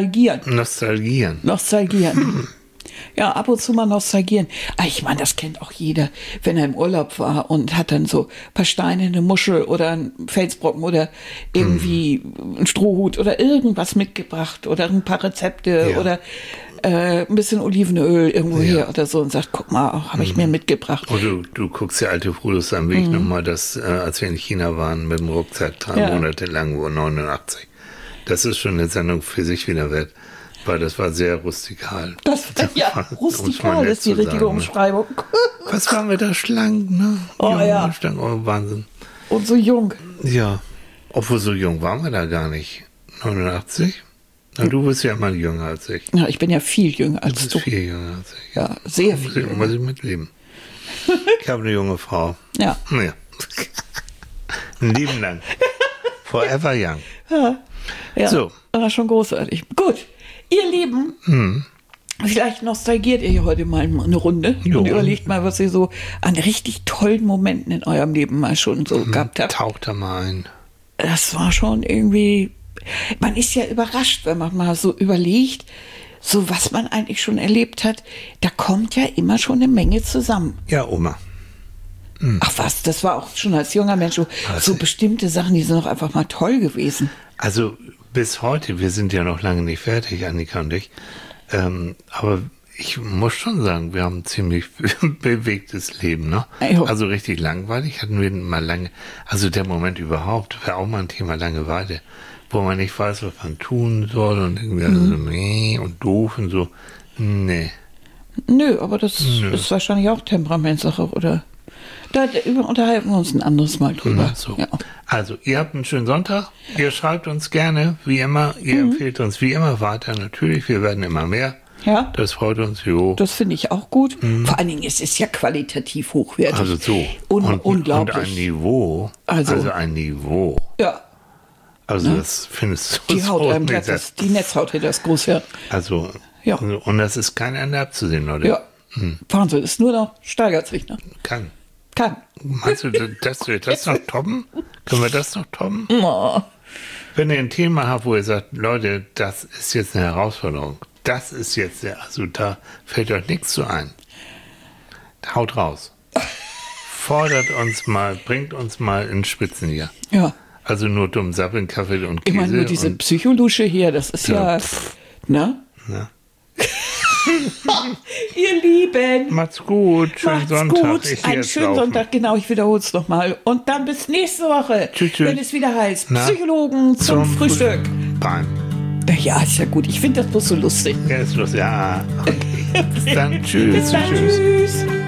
Ja, ab und zu mal nostalgieren. Ich meine, das kennt auch jeder, wenn er im Urlaub war und hat dann so ein paar Steine, eine Muschel oder einen Felsbrocken oder irgendwie einen Strohhut oder irgendwas mitgebracht oder ein paar Rezepte oder ein bisschen Olivenöl irgendwo her oder so und sagt, guck mal, habe ich mir mitgebracht. Und du guckst ja alte Fotos am Weg nochmal, als wir in China waren mit dem Rucksack 3 Monate lang, wo 89. Das ist schon eine Sendung für sich wieder wert. Weil das war sehr rustikal. Rustikal ist die richtige Umschreibung. Was waren wir da schlank, ne? Schlank, Wahnsinn. Und so jung. Ja, obwohl so jung waren wir da gar nicht. 89? Na, du bist ja immer jünger als ich. Ja, ich bin ja viel jünger als du. Viel jünger als ich. Ja, sehr viel. Muss ich mitleben. Ich habe eine junge Frau. Ja. Ein Leben lang. Forever young. Ja, so. War schon großartig. Gut. Ihr Lieben, vielleicht nostalgiert ihr heute mal eine Runde und überlegt mal, was ihr so an richtig tollen Momenten in eurem Leben mal schon so gehabt habt. Taucht da mal ein. Das war schon irgendwie, man ist ja überrascht, wenn man mal so überlegt, so was man eigentlich schon erlebt hat. Da kommt ja immer schon eine Menge zusammen. Ja, Oma. Ach was, das war auch schon als junger Mensch so bestimmte Sachen, die sind doch einfach mal toll gewesen. Also bis heute, wir sind ja noch lange nicht fertig, Annika und ich, aber ich muss schon sagen, wir haben ein ziemlich bewegtes Leben, ne? Also richtig langweilig hatten wir mal lange, also der Moment überhaupt, wäre auch mal ein Thema Langeweile, wo man nicht weiß, was man tun soll und irgendwie so und doof und so, nee. Nö, aber das ist wahrscheinlich auch Temperamentssache, oder? Da unterhalten wir uns ein anderes Mal drüber. So. Ja. Also, ihr habt einen schönen Sonntag. Ihr schreibt uns gerne, wie immer. Ihr empfehlt uns wie immer weiter. Natürlich, wir werden immer mehr. Ja. Das freut uns. Jo. Das finde ich auch gut. Vor allen Dingen, es ist ja qualitativ hochwertig. Also so. Unglaublich. Und ein Niveau. Also ein Niveau. Ja. Also das findest du die so Haut einem Platz, die Netzhaut hätte das groß, ja. Also, und das ist kein Ende abzusehen, Leute. Ja. Wahnsinn, ist nur noch, steigert sich, ne? Kann. Meinst du, dass wir das noch toppen? Können wir das noch toppen? Oh. Wenn ihr ein Thema habt, wo ihr sagt, Leute, das ist jetzt eine Herausforderung, das ist jetzt, also da fällt euch nichts zu ein. Haut raus. Fordert uns mal, bringt uns mal in Spitzen hier. Ja. Also nur dumm Sappeln, Kaffee und Käse. Immer nur diese Psycholusche hier, das ist ne? Ihr Lieben. Macht's gut. Schönen Sonntag. Gut. Einen schönen Sonntag, genau, ich wiederhole es nochmal. Und dann bis nächste Woche, tschüss. Wenn es wieder heißt, Psychologen zum Frühstück. Ja, ist ja gut. Ich finde das bloß so lustig. Ja, ist lustig. Ja, okay. Bis dann. Tschüss. Bis dann. Tschüss.